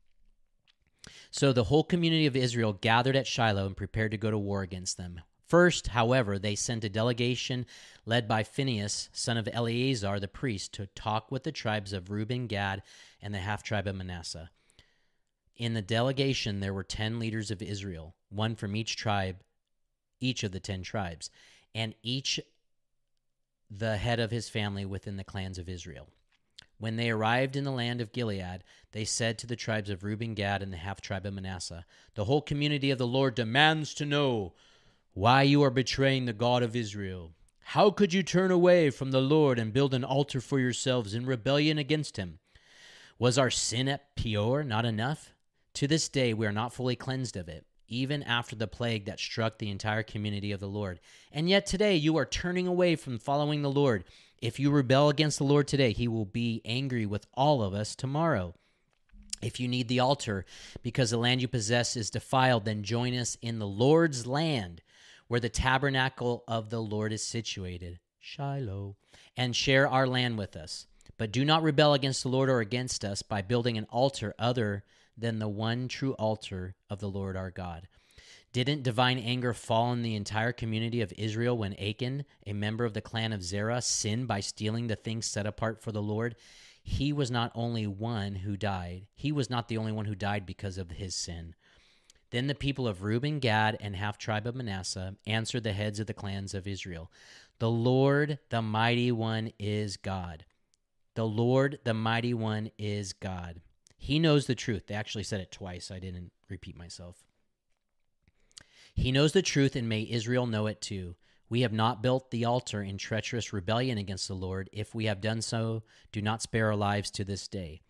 So the whole community of Israel gathered at Shiloh and prepared to go to war against them. First, however, they sent a delegation led by Phinehas, son of Eleazar the priest, to talk with the tribes of Reuben, Gad, and the half-tribe of Manasseh. In the delegation, there were ten leaders of Israel, one from each tribe, each of the ten tribes, and each the head of his family within the clans of Israel. When they arrived in the land of Gilead, they said to the tribes of Reuben, Gad, and the half-tribe of Manasseh, "The whole community of the Lord demands to know why you are betraying the God of Israel. How could you turn away from the Lord and build an altar for yourselves in rebellion against him? Was our sin at Peor not enough? To this day we are not fully cleansed of it, even after the plague that struck the entire community of the Lord. And yet today you are turning away from following the Lord. If you rebel against the Lord today, he will be angry with all of us tomorrow. If you need the altar because the land you possess is defiled, then join us in the Lord's land, where the tabernacle of the Lord is situated, Shiloh, and share our land with us. But do not rebel against the Lord or against us by building an altar other than the one true altar of the Lord our God. Didn't divine anger fall on the entire community of Israel when Achan, a member of the clan of Zerah, sinned by stealing the things set apart for the Lord? He was not only one who died. He was not the only one who died because of his sin. Then the people of Reuben, Gad, and half-tribe of Manasseh answered the heads of the clans of Israel, "The Lord, the mighty one, is God. The Lord, the mighty one, is God. He knows the truth." They actually said it twice. I didn't repeat myself. "He knows the truth, and may Israel know it too. We have not built the altar in treacherous rebellion against the Lord. If we have done so, do not spare our lives to this day.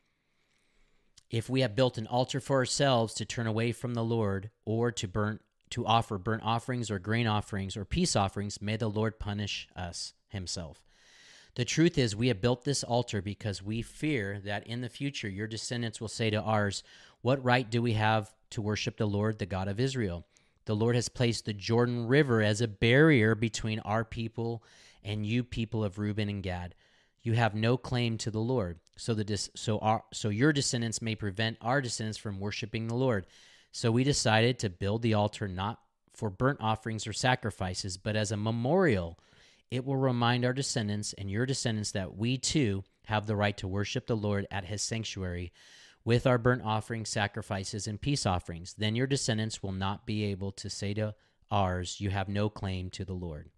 If we have built an altar for ourselves to turn away from the Lord, or to burn, to offer burnt offerings or grain offerings or peace offerings, may the Lord punish us himself. The truth is, we have built this altar because we fear that in the future your descendants will say to ours, 'What right do we have to worship the Lord, the God of Israel?' The Lord has placed the Jordan River as a barrier between our people and you people of Reuben and Gad. You have no claim to the Lord, so the dis- so our so your descendants may prevent our descendants from worshiping the Lord. So we decided to build the altar not for burnt offerings or sacrifices, but as a memorial. It will remind our descendants and your descendants that we too have the right to worship the Lord at his sanctuary with our burnt offerings, sacrifices, and peace offerings. Then your descendants will not be able to say to ours, 'You have no claim to the Lord.'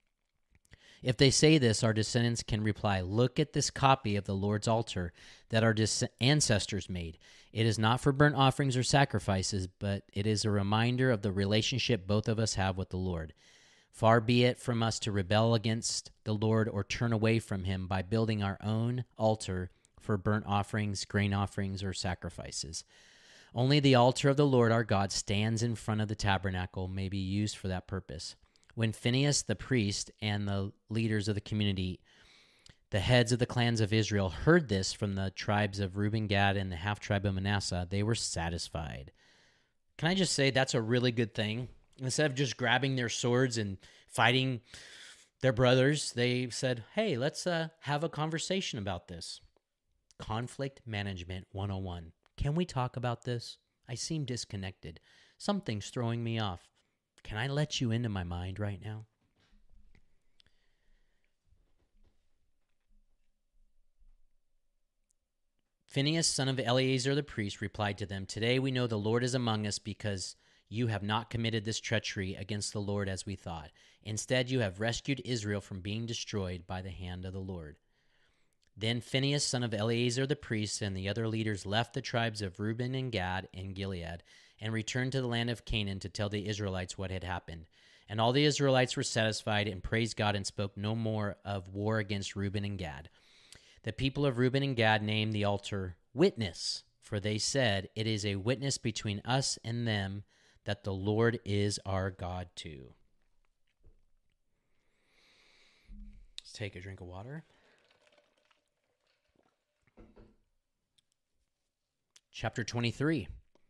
If they say this, our descendants can reply, 'Look at this copy of the Lord's altar that our dis- ancestors made. It is not for burnt offerings or sacrifices, but it is a reminder of the relationship both of us have with the Lord. Far be it from us to rebel against the Lord or turn away from him by building our own altar for burnt offerings, grain offerings, or sacrifices. Only the altar of the Lord our God stands in front of the tabernacle, may be used for that purpose." When Phinehas the priest and the leaders of the community, the heads of the clans of Israel, heard this from the tribes of Reuben, Gad, and the half-tribe of Manasseh, they were satisfied. Can I just say that's a really good thing? Instead of just grabbing their swords and fighting their brothers, they said, "Hey, let's uh, have a conversation about this." Conflict Management one oh one. Can we talk about this? I seem disconnected. Something's throwing me off. Can I let you into my mind right now? Phinehas, son of Eleazar the priest, replied to them, "Today we know the Lord is among us because you have not committed this treachery against the Lord as we thought. Instead, you have rescued Israel from being destroyed by the hand of the Lord." Then Phinehas, son of Eleazar the priest, and the other leaders left the tribes of Reuben and Gad and Gilead and returned to the land of Canaan to tell the Israelites what had happened. And all the Israelites were satisfied and praised God and spoke no more of war against Reuben and Gad. The people of Reuben and Gad named the altar Witness, for they said, "It is a witness between us and them that the Lord is our God too. Let's take a drink of water. Chapter twenty-three.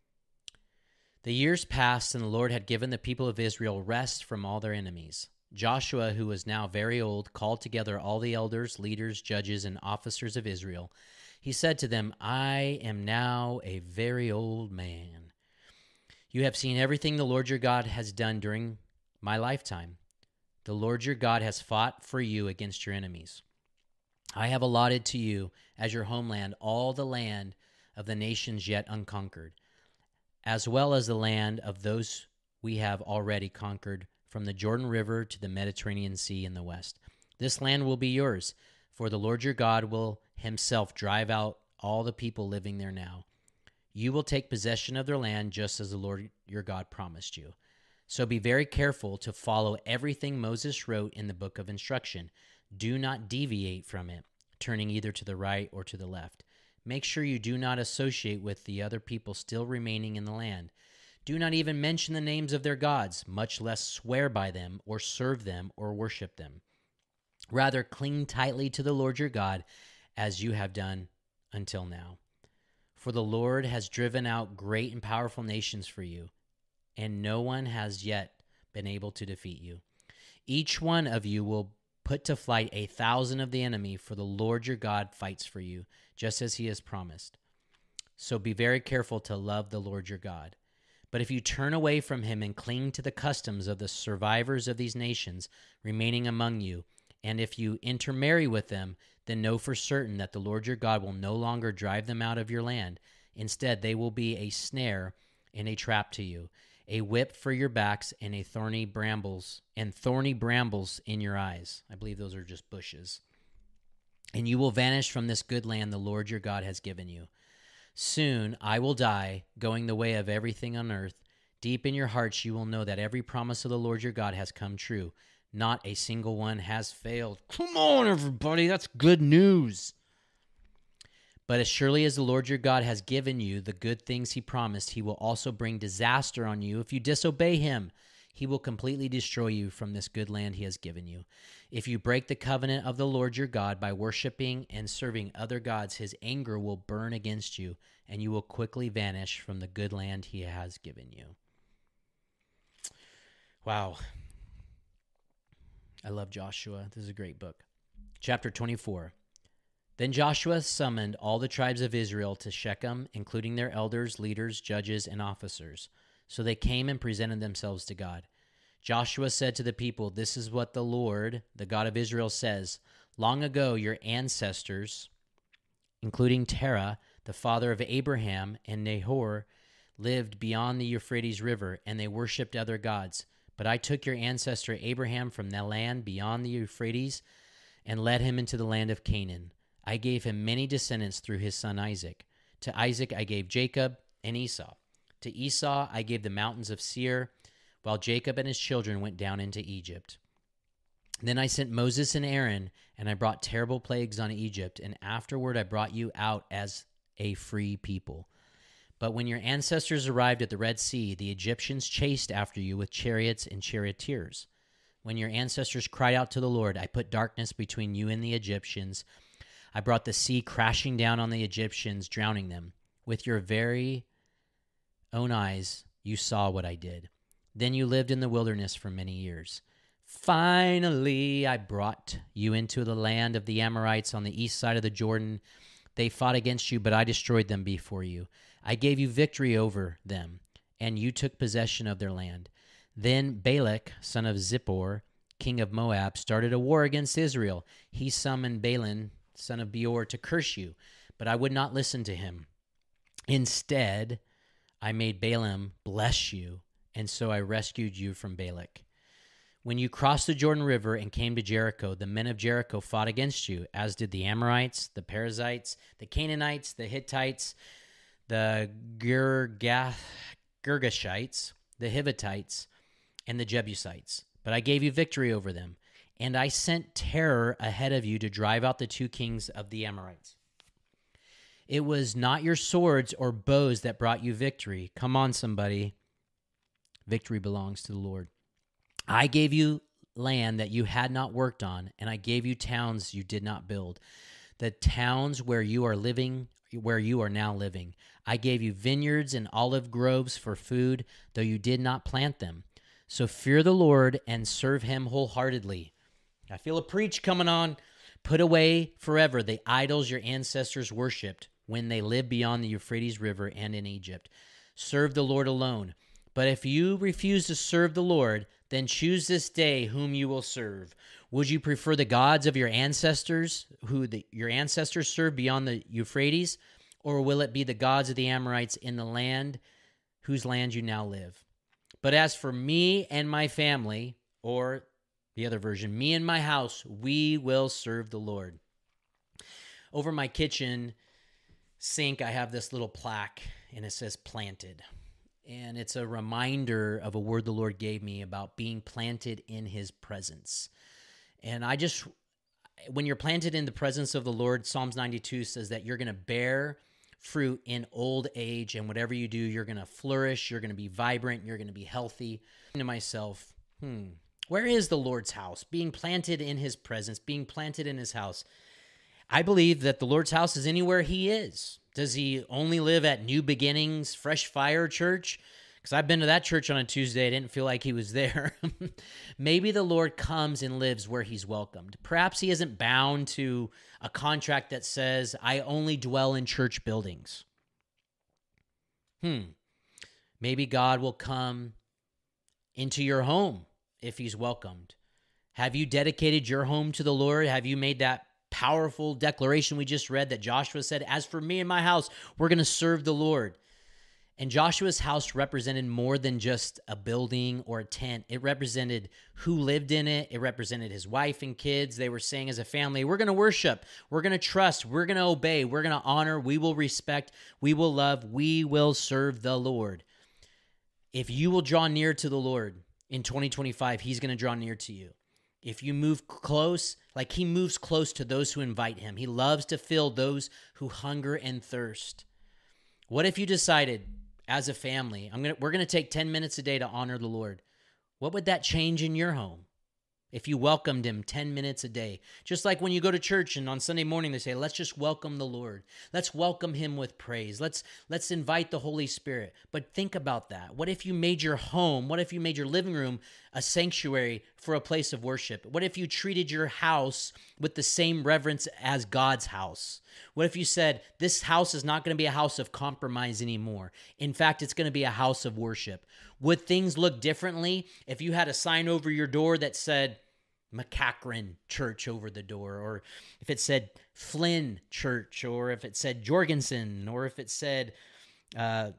The years passed, and the Lord had given the people of Israel rest from all their enemies. Joshua, who was now very old, called together all the elders, leaders, judges, and officers of Israel. He said to them, I am now a very old man. You have seen everything the Lord your God has done during my lifetime. The Lord your God has fought for you against your enemies. I have allotted to you as your homeland all the land of the nations yet unconquered, as well as the land of those we have already conquered, from the Jordan River to the Mediterranean Sea in the west. This land will be yours, for the Lord your God will himself drive out all the people living there now. You will take possession of their land just as the Lord your God promised you. So be very careful to follow everything Moses wrote in the book of instruction. Do not deviate from it, turning either to the right or to the left. Make sure you do not associate with the other people still remaining in the land. Do not even mention the names of their gods, much less swear by them or serve them or worship them. Rather, cling tightly to the Lord your God as you have done until now. For the Lord has driven out great and powerful nations for you, and no one has yet been able to defeat you. Each one of you will put to flight a thousand of the enemy, for the Lord your God fights for you, just as he has promised. So be very careful to love the Lord your God. But if you turn away from him and cling to the customs of the survivors of these nations remaining among you, and if you intermarry with them, then know for certain that the Lord your God will no longer drive them out of your land. Instead, they will be a snare and a trap to you, a whip for your backs, and a thorny brambles and thorny brambles in your eyes. I believe those are just bushes. And you will vanish from this good land the Lord your God has given you. Soon I will die, going the way of everything on earth. Deep in your hearts you will know that every promise of the Lord your God has come true. Not a single one has failed. Come on, everybody, that's good news. But as surely as the Lord your God has given you the good things he promised, he will also bring disaster on you if you disobey him. He will completely destroy you from this good land he has given you. If you break the covenant of the Lord your God by worshiping and serving other gods, his anger will burn against you, and you will quickly vanish from the good land he has given you. Wow. I love Joshua. This is a great book. Chapter twenty-four. Then Joshua summoned all the tribes of Israel to Shechem, including their elders, leaders, judges, and officers. So they came and presented themselves to God. Joshua said to the people, "This is what the Lord, the God of Israel, says. Long ago your ancestors, including Terah, the father of Abraham, and Nahor, lived beyond the Euphrates River, and they worshipped other gods. But I took your ancestor Abraham from the land beyond the Euphrates and led him into the land of Canaan. I gave him many descendants through his son Isaac. To Isaac I gave Jacob and Esau. To Esau I gave the mountains of Seir, while Jacob and his children went down into Egypt. Then I sent Moses and Aaron, and I brought terrible plagues on Egypt, and afterward I brought you out as a free people. But when your ancestors arrived at the Red Sea, the Egyptians chased after you with chariots and charioteers. When your ancestors cried out to the Lord, I put darkness between you and the Egyptians. I brought the sea crashing down on the Egyptians, drowning them. With your very own eyes, you saw what I did. Then you lived in the wilderness for many years. Finally, I brought you into the land of the Amorites on the east side of the Jordan. They fought against you, but I destroyed them before you. I gave you victory over them, and you took possession of their land. Then Balak, son of Zippor, king of Moab, started a war against Israel. He summoned Balaam, son of Beor, to curse you, but I would not listen to him. Instead, I made Balaam bless you, and so I rescued you from Balak. When you crossed the Jordan River and came to Jericho, the men of Jericho fought against you, as did the Amorites, the Perizzites, the Canaanites, the Hittites, the Girgash- Girgashites, the Hivitites, and the Jebusites. But I gave you victory over them, and I sent terror ahead of you to drive out the two kings of the Amorites. It was not your swords or bows that brought you victory. Come on, somebody. Victory belongs to the Lord. I gave you land that you had not worked on, and I gave you towns you did not build, the towns where you are living, where you are now living. I gave you vineyards and olive groves for food, though you did not plant them. So fear the Lord and serve him wholeheartedly. I feel a preach coming on. Put away forever the idols your ancestors worshipped when they lived beyond the Euphrates River and in Egypt. Serve the Lord alone. But if you refuse to serve the Lord, then choose this day whom you will serve. Would you prefer the gods of your ancestors, who the, your ancestors served beyond the Euphrates, or will it be the gods of the Amorites in the land whose land you now live? But as for me and my family, or the other version, me and my house, we will serve the Lord. Over my kitchen sink, I have this little plaque, and it says planted. And it's a reminder of a word the Lord gave me about being planted in his presence. And I just, when you're planted in the presence of the Lord, Psalms ninety-two says that you're going to bear fruit in old age, and whatever you do, you're going to flourish, you're going to be vibrant, you're going to be healthy. To myself, hmm, where is the Lord's house? Being planted in his presence, being planted in his house. I believe that the Lord's house is anywhere he is. Does he only live at New Beginnings, Fresh Fire Church? Because I've been to that church on a Tuesday. I didn't feel like he was there. Maybe the Lord comes and lives where he's welcomed. Perhaps he isn't bound to a contract that says, I only dwell in church buildings. Hmm. Maybe God will come into your home if he's welcomed. Have you dedicated your home to the Lord? Have you made that powerful declaration we just read that Joshua said, as for me and my house, we're going to serve the Lord? And Joshua's house represented more than just a building or a tent. It represented who lived in it. It represented his wife and kids. They were saying as a family, we're going to worship, we're going to trust, we're going to obey, we're going to honor, we will respect, we will love, we will serve the Lord. If you will draw near to the Lord in twenty twenty-five, he's going to draw near to you. If you move close, like he moves close to those who invite him. He loves to fill those who hunger and thirst. What if you decided as a family, I'm gonna we're going to take ten minutes a day to honor the Lord? What would that change in your home if you welcomed him ten minutes a day? Just like when you go to church and on Sunday morning they say, let's just welcome the Lord. Let's welcome him with praise. Let's let's invite the Holy Spirit. But think about that. What if you made your home, what if you made your living room a sanctuary for a place of worship? What if you treated your house with the same reverence as God's house? What if you said, this house is not going to be a house of compromise anymore. In fact, it's going to be a house of worship. Would things look differently if you had a sign over your door that said McCachran Church over the door, or if it said Flynn Church, or if it said Jorgensen, or if it said uh,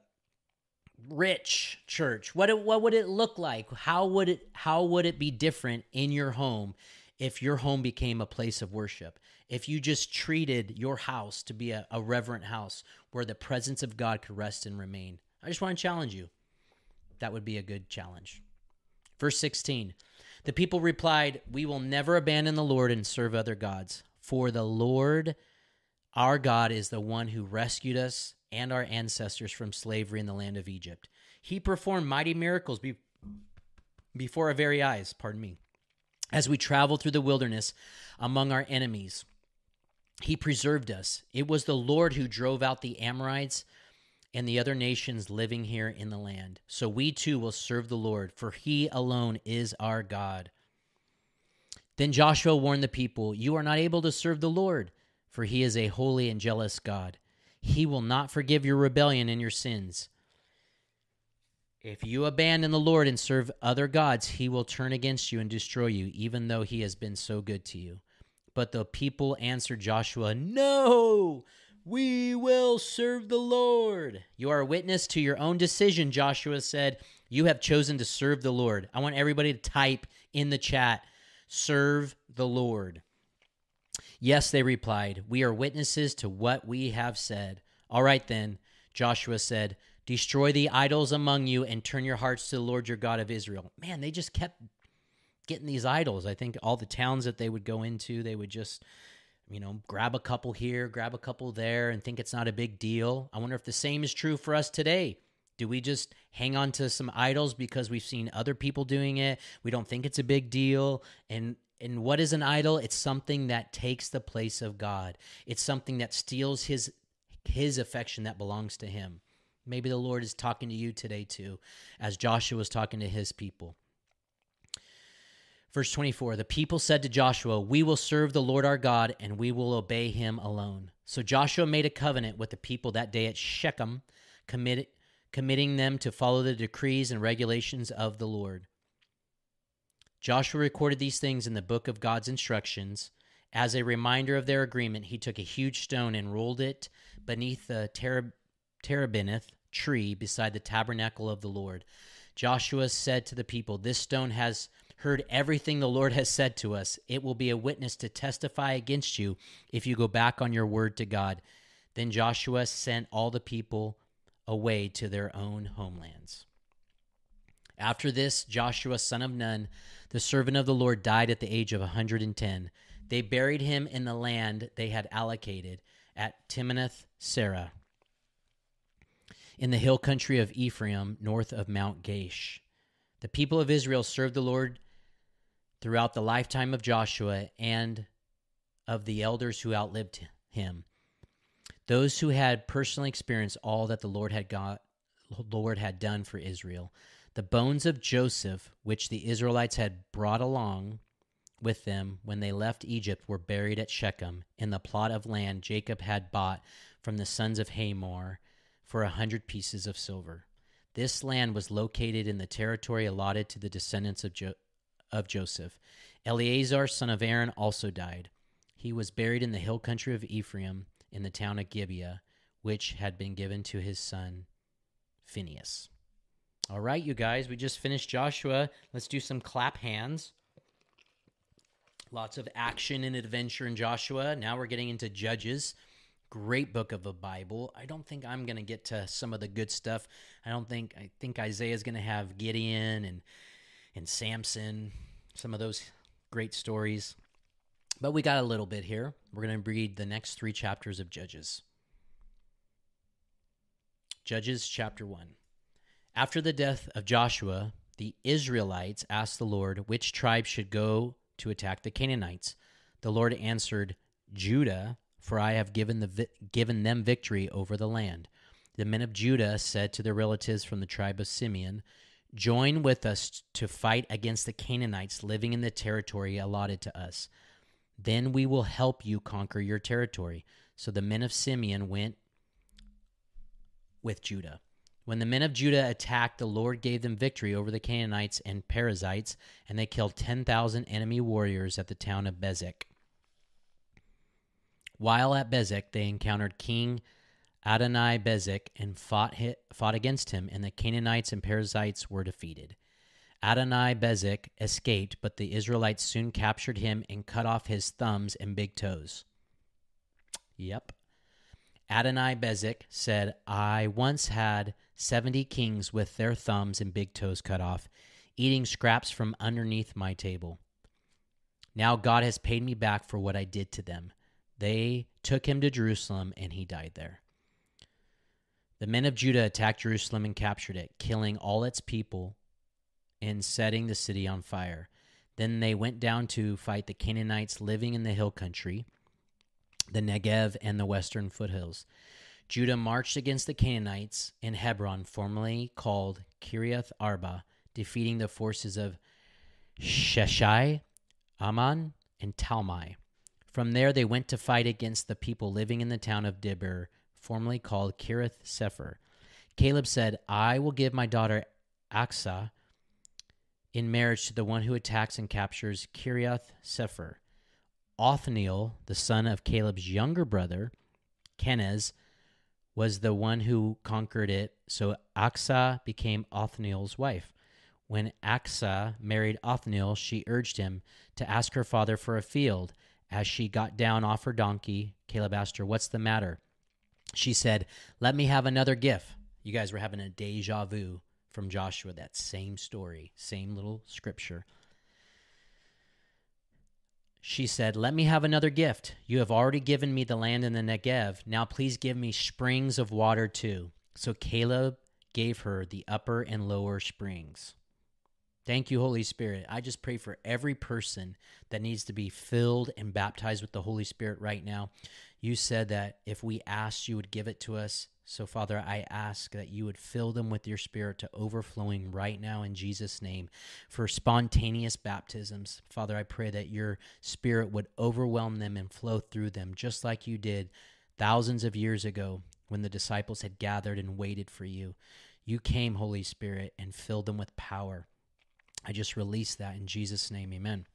Rich Church? What it, what would it look like? How would it how would it be different in your home if your home became a place of worship? If you just treated your house to be a, a reverent house where the presence of God could rest and remain? I just want to challenge you. That would be a good challenge. Verse sixteen, the people replied, we will never abandon the Lord and serve other gods. For the Lord, our God, is the one who rescued us and our ancestors from slavery in the land of Egypt. He performed mighty miracles be- before our very eyes, pardon me, as we traveled through the wilderness among our enemies. He preserved us. It was the Lord who drove out the Amorites and the other nations living here in the land. So we too will serve the Lord, for he alone is our God. Then Joshua warned the people, you are not able to serve the Lord, for he is a holy and jealous God. He will not forgive your rebellion and your sins. If you abandon the Lord and serve other gods, he will turn against you and destroy you, even though he has been so good to you. But the people answered Joshua, no, we will serve the Lord. You are a witness to your own decision, Joshua said. You have chosen to serve the Lord. I want everybody to type in the chat, serve the Lord. Yes, they replied, we are witnesses to what we have said. All right then, Joshua said, destroy the idols among you and turn your hearts to the Lord your God of Israel. Man, they just kept getting these idols. I think all the towns that they would go into, they would just, you know, grab a couple here, grab a couple there, and think it's not a big deal. I wonder if the same is true for us today. Do we just hang on to some idols because we've seen other people doing it? We don't think it's a big deal. And and what is an idol? It's something that takes the place of God. It's something that steals his his affection that belongs to him. Maybe the Lord is talking to you today too, as Joshua was talking to his people. Verse twenty-four, the people said to Joshua, we will serve the Lord our God, and we will obey him alone. So Joshua made a covenant with the people that day at Shechem, committed committing them to follow the decrees and regulations of the Lord. Joshua recorded these things in the book of God's instructions. As a reminder of their agreement, he took a huge stone and rolled it beneath the terebinth tree beside the tabernacle of the Lord. Joshua said to the people, this stone has heard everything the Lord has said to us. It will be a witness to testify against you if you go back on your word to God. Then Joshua sent all the people away to their own homelands. After this, Joshua, son of Nun, the servant of the Lord, died at the age of one hundred ten. They buried him in the land they had allocated at Timnath-Serah, in the hill country of Ephraim, north of Mount Gaish. The people of Israel served the Lord throughout the lifetime of Joshua and of the elders who outlived him, those who had personally experienced all that the Lord had got, Lord had done for Israel. The bones of Joseph, which the Israelites had brought along with them when they left Egypt, were buried at Shechem in the plot of land Jacob had bought from the sons of Hamor for a hundred pieces of silver. This land was located in the territory allotted to the descendants of, jo- of Joseph. Eleazar, son of Aaron, also died. He was buried in the hill country of Ephraim, in the town of Gibeah, which had been given to his son Phinehas. All right, you guys, we just finished Joshua. Let's do some clap hands. Lots of action and adventure in Joshua. Now we're getting into Judges. Great book of the Bible. I don't think I'm going to get to some of the good stuff. I don't think, I think Isaiah's going to have Gideon and, and Samson, some of those great stories. But we got a little bit here. We're going to read the next three chapters of Judges. Judges chapter one. After the death of Joshua, the Israelites asked the Lord which tribe should go to attack the Canaanites. The Lord answered, Judah, for I have given the vi- given them victory over the land. The men of Judah said to their relatives from the tribe of Simeon, join with us to fight against the Canaanites living in the territory allotted to us. Then we will help you conquer your territory. So the men of Simeon went with Judah. When the men of Judah attacked, the Lord gave them victory over the Canaanites and Perizzites, and they killed ten thousand enemy warriors at the town of Bezek. While at Bezek, they encountered King Adoni-Bezek and fought, hit, fought against him, and the Canaanites and Perizzites were defeated. Adoni-Bezek escaped, but the Israelites soon captured him and cut off his thumbs and big toes. Yep. Adoni-Bezek said, I once had seventy kings with their thumbs and big toes cut off, eating scraps from underneath my table. Now God has paid me back for what I did to them. They took him to Jerusalem, and he died there. The men of Judah attacked Jerusalem and captured it, killing all its people and setting the city on fire. Then they went down to fight the Canaanites living in the hill country, the Negev, and the western foothills. Judah marched against the Canaanites in Hebron, formerly called Kiriath Arba, defeating the forces of Sheshai, Ammon, and Talmai. From there they went to fight against the people living in the town of Dibur, formerly called Kiriath Sefer. Caleb said, I will give my daughter Aksah in marriage to the one who attacks and captures Kiriath Sefer. Othniel, the son of Caleb's younger brother, Kenaz, was the one who conquered it, so Aksah became Othniel's wife. When Aksah married Othniel, she urged him to ask her father for a field. As she got down off her donkey, Caleb asked her, what's the matter? She said, let me have another gift. You guys were having a deja vu from Joshua, that same story, same little scripture. She said, let me have another gift. You have already given me the land in the Negev. Now please give me springs of water too. So Caleb gave her the upper and lower springs. Thank you, Holy Spirit. I just pray for every person that needs to be filled and baptized with the Holy Spirit right now. You said that if we asked, you would give it to us. So, Father, I ask that you would fill them with your Spirit to overflowing right now in Jesus' name for spontaneous baptisms. Father, I pray that your Spirit would overwhelm them and flow through them, just like you did thousands of years ago when the disciples had gathered and waited for you. You came, Holy Spirit, and filled them with power. I just release that in Jesus' name, amen.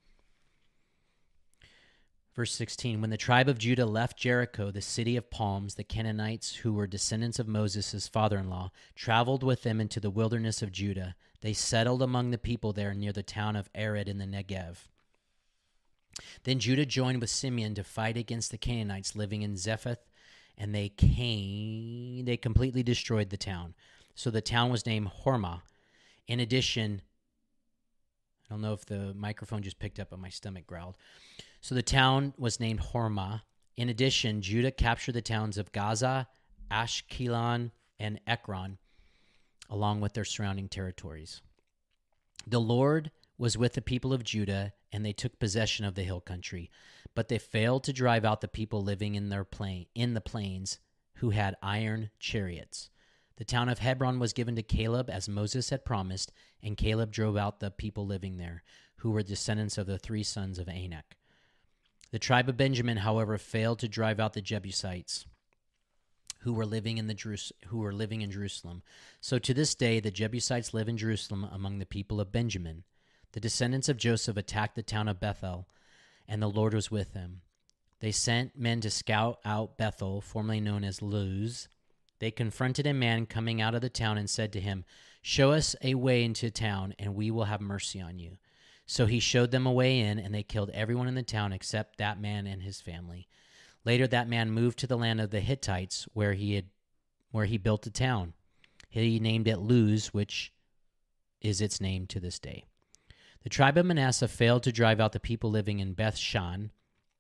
Verse sixteen, when the tribe of Judah left Jericho, the city of palms, the Canaanites, who were descendants of Moses, his father-in-law, traveled with them into the wilderness of Judah. They settled among the people there near the town of Arad in the Negev. Then Judah joined with Simeon to fight against the Canaanites living in Zephath, and they came, they completely destroyed the town. So the town was named Hormah. In addition, I don't know if the microphone just picked up, but my stomach growled. So the town was named Hormah. In addition, Judah captured the towns of Gaza, Ashkelon, and Ekron, along with their surrounding territories. The Lord was with the people of Judah, and they took possession of the hill country, but they failed to drive out the people living in their plain in the plains, who had iron chariots. The town of Hebron was given to Caleb as Moses had promised, and Caleb drove out the people living there, who were descendants of the three sons of Anak. The tribe of Benjamin, however, failed to drive out the Jebusites, who were living in the Jerus- who were living in Jerusalem. So to this day, the Jebusites live in Jerusalem among the people of Benjamin. The descendants of Joseph attacked the town of Bethel, and the Lord was with them. They sent men to scout out Bethel, formerly known as Luz. They confronted a man coming out of the town and said to him, "Show us a way into town, and we will have mercy on you." So he showed them a way in, and they killed everyone in the town except that man and his family. Later that man moved to the land of the Hittites, where he had, where he built a town. He named it Luz, which is its name to this day. The tribe of Manasseh failed to drive out the people living in Beth Shan,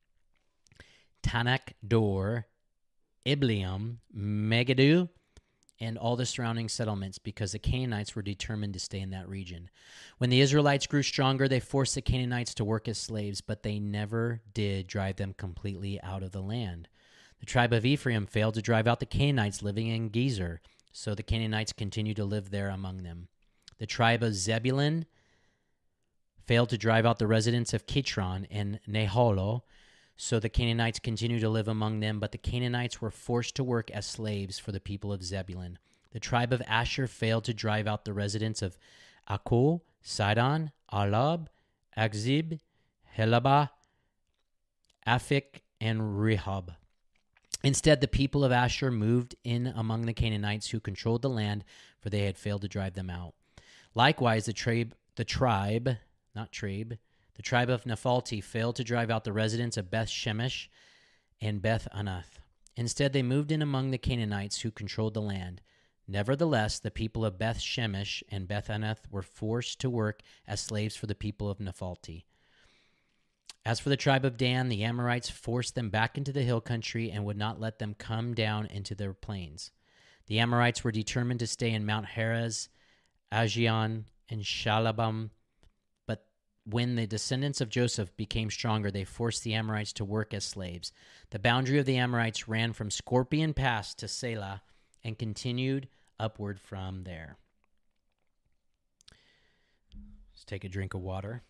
Tanak Dor, Ibleam, Megiddo, and all the surrounding settlements, because the Canaanites were determined to stay in that region. When the Israelites grew stronger, they forced the Canaanites to work as slaves, but they never did drive them completely out of the land. The tribe of Ephraim failed to drive out the Canaanites living in Gezer, so the Canaanites continued to live there among them. The tribe of Zebulun failed to drive out the residents of Kitron and Neholo, so the Canaanites continued to live among them, but the Canaanites were forced to work as slaves for the people of Zebulun. The tribe of Asher failed to drive out the residents of Akko, Sidon, Alab, Akzib, Helaba, Aphik, and Rehob. Instead, the people of Asher moved in among the Canaanites who controlled the land, for they had failed to drive them out. Likewise, the tribe, the tribe, not tribe, the tribe of Naphtali failed to drive out the residents of Beth Shemesh and Beth Anath. Instead, they moved in among the Canaanites who controlled the land. Nevertheless, the people of Beth Shemesh and Beth Anath were forced to work as slaves for the people of Naphtali. As for the tribe of Dan, the Amorites forced them back into the hill country and would not let them come down into their plains. The Amorites were determined to stay in Mount Heres, Ajion, and Shalabam. When the descendants of Joseph became stronger, they forced the Amorites to work as slaves. The boundary of the Amorites ran from Scorpion Pass to Selah and continued upward from there. Let's take a drink of water.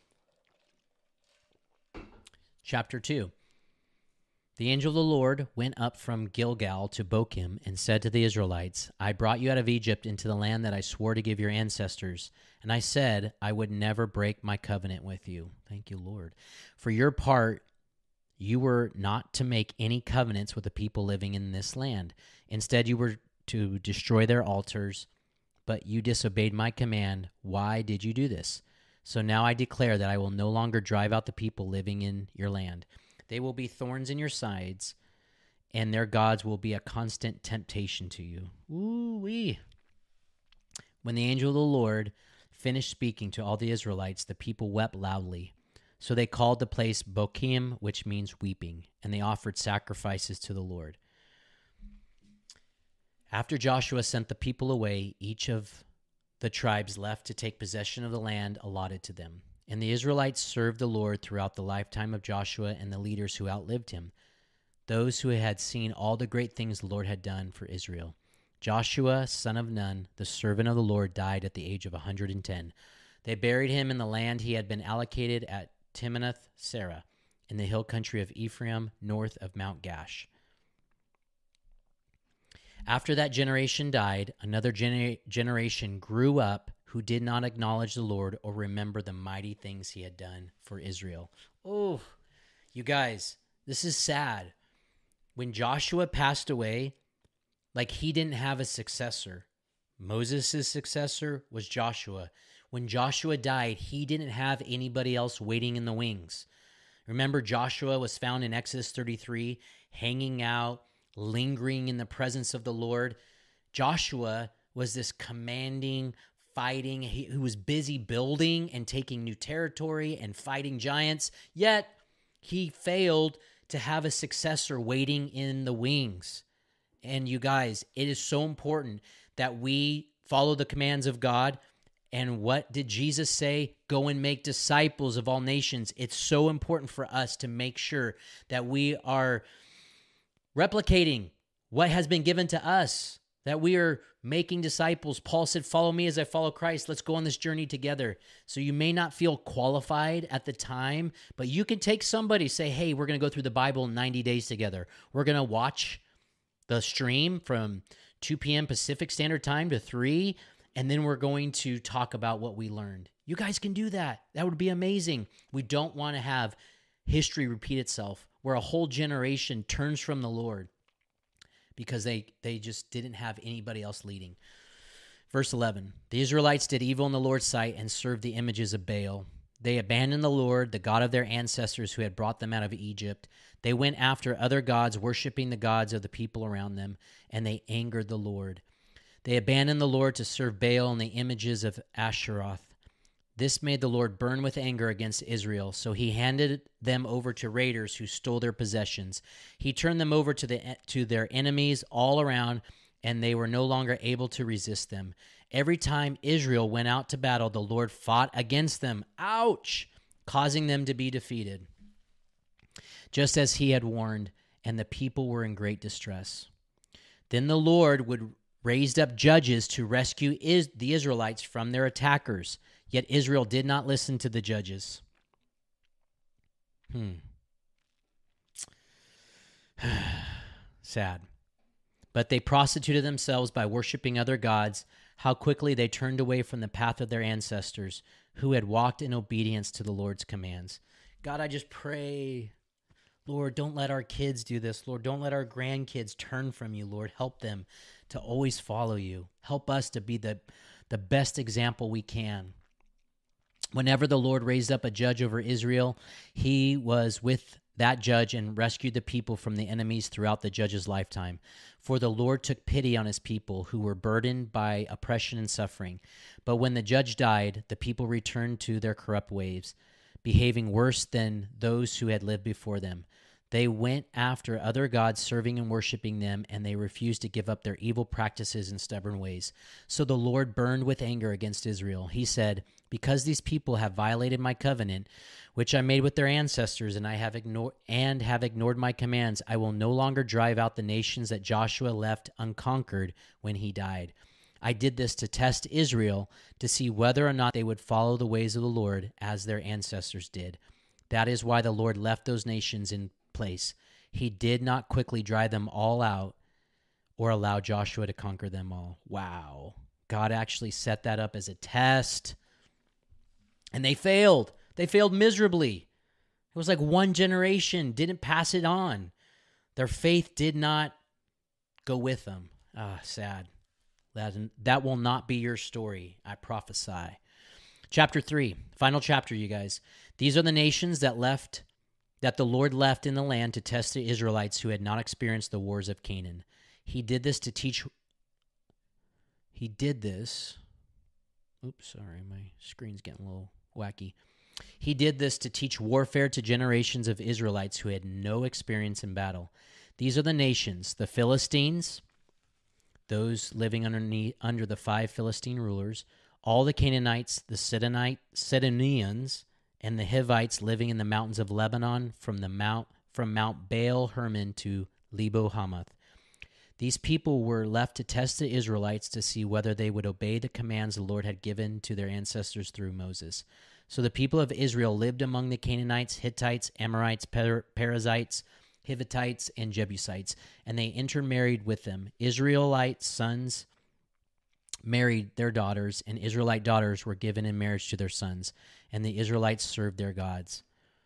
Chapter two. The angel of the Lord went up from Gilgal to Bochim and said to the Israelites, I brought you out of Egypt into the land that I swore to give your ancestors. And I said I would never break my covenant with you. Thank you, Lord. For your part, you were not to make any covenants with the people living in this land. Instead, you were to destroy their altars, but you disobeyed my command. Why did you do this? So now I declare that I will no longer drive out the people living in your land. They will be thorns in your sides, and their gods will be a constant temptation to you. Ooh-wee. When the angel of the Lord finished speaking to all the Israelites, the people wept loudly. So they called the place Bochim, which means weeping, and they offered sacrifices to the Lord. After Joshua sent the people away, each of the tribes left to take possession of the land allotted to them. And the Israelites served the Lord throughout the lifetime of Joshua and the leaders who outlived him, those who had seen all the great things the Lord had done for Israel. Joshua, son of Nun, the servant of the Lord, died at the age of one hundred ten. They buried him in the land he had been allocated at Timnath-Serah, in the hill country of Ephraim, north of Mount Gash. After that generation died, another gener- generation grew up who did not acknowledge the Lord or remember the mighty things he had done for Israel. Oh, you guys, this is sad. When Joshua passed away, like he didn't have a successor. Moses' successor was Joshua. When Joshua died, he didn't have anybody else waiting in the wings. Remember, Joshua was found in Exodus thirty-three, hanging out, lingering in the presence of the Lord. Joshua was this commanding, fighting, he, who was busy building and taking new territory and fighting giants, yet he failed to have a successor waiting in the wings. And you guys, it is so important that we follow the commands of God. And what did Jesus say? Go and make disciples of all nations. It's so important for us to make sure that we are replicating what has been given to us, that we are making disciples. Paul said, follow me as I follow Christ. Let's go on this journey together. So you may not feel qualified at the time, but you can take somebody, say, hey, we're going to go through the Bible in ninety days together. We're going to watch the stream from two p.m. Pacific Standard Time to three, and then we're going to talk about what we learned. You guys can do that. That would be amazing. We don't want to have history repeat itself where a whole generation turns from the Lord because they, they just didn't have anybody else leading. Verse eleven, the Israelites did evil in the Lord's sight and served the images of Baal. They abandoned the Lord, the God of their ancestors who had brought them out of Egypt. They went after other gods, worshiping the gods of the people around them, and they angered the Lord. They abandoned the Lord to serve Baal and the images of Asheroth. This made the Lord burn with anger against Israel, so he handed them over to raiders who stole their possessions. He turned them over to the to their enemies all around, and they were no longer able to resist them. Every time Israel went out to battle, the Lord fought against them. Ouch! Causing them to be defeated, just as he had warned, and the people were in great distress. Then the Lord would raise up judges to rescue is- the Israelites from their attackers. Yet Israel did not listen to the judges. Hmm. Sad. But they prostituted themselves by worshiping other gods. How quickly they turned away from the path of their ancestors who had walked in obedience to the Lord's commands. God, I just pray, Lord, don't let our kids do this. Lord, don't let our grandkids turn from you. Lord, help them to always follow you. Help us to be the, the best example we can. Whenever the Lord raised up a judge over Israel, he was with that judge and rescued the people from the enemies throughout the judge's lifetime. For the Lord took pity on his people who were burdened by oppression and suffering. But when the judge died, the people returned to their corrupt ways, behaving worse than those who had lived before them. They went after other gods, serving and worshiping them, and they refused to give up their evil practices and stubborn ways. So the Lord burned with anger against Israel. He said, because these people have violated my covenant, which I made with their ancestors, and I have ignored and have ignored my commands, I will no longer drive out the nations that Joshua left unconquered when he died. I did this to test Israel to see whether or not they would follow the ways of the Lord as their ancestors did. That is why the Lord left those nations in place. He did not quickly drive them all out or allow Joshua to conquer them all. Wow. God actually set that up as a test. And they failed. They failed miserably. It was like one generation didn't pass it on. Their faith did not go with them. Ah, sad. That, that will not be your story, I prophesy. Chapter three, final chapter, you guys. These are the nations that left that the Lord left in the land to test the Israelites who had not experienced the wars of Canaan. He did this to teach, he did this, oops, sorry, my screen's getting a little wacky. He did this to teach warfare to generations of Israelites who had no experience in battle. These are the nations, the Philistines, those living underneath, under the five Philistine rulers, all the Canaanites, the Sidonite, Sidonians, and the Hivites living in the mountains of Lebanon from the mount from Mount Baal Hermon to Lebo Hamath. These people were left to test the Israelites to see whether they would obey the commands the Lord had given to their ancestors through Moses. So the people of Israel lived among the Canaanites, Hittites, Amorites, Per- Perizzites, Hivitites, and Jebusites, and they intermarried with them. Israelite sons married their daughters, and Israelite daughters were given in marriage to their sons, and the Israelites served their gods.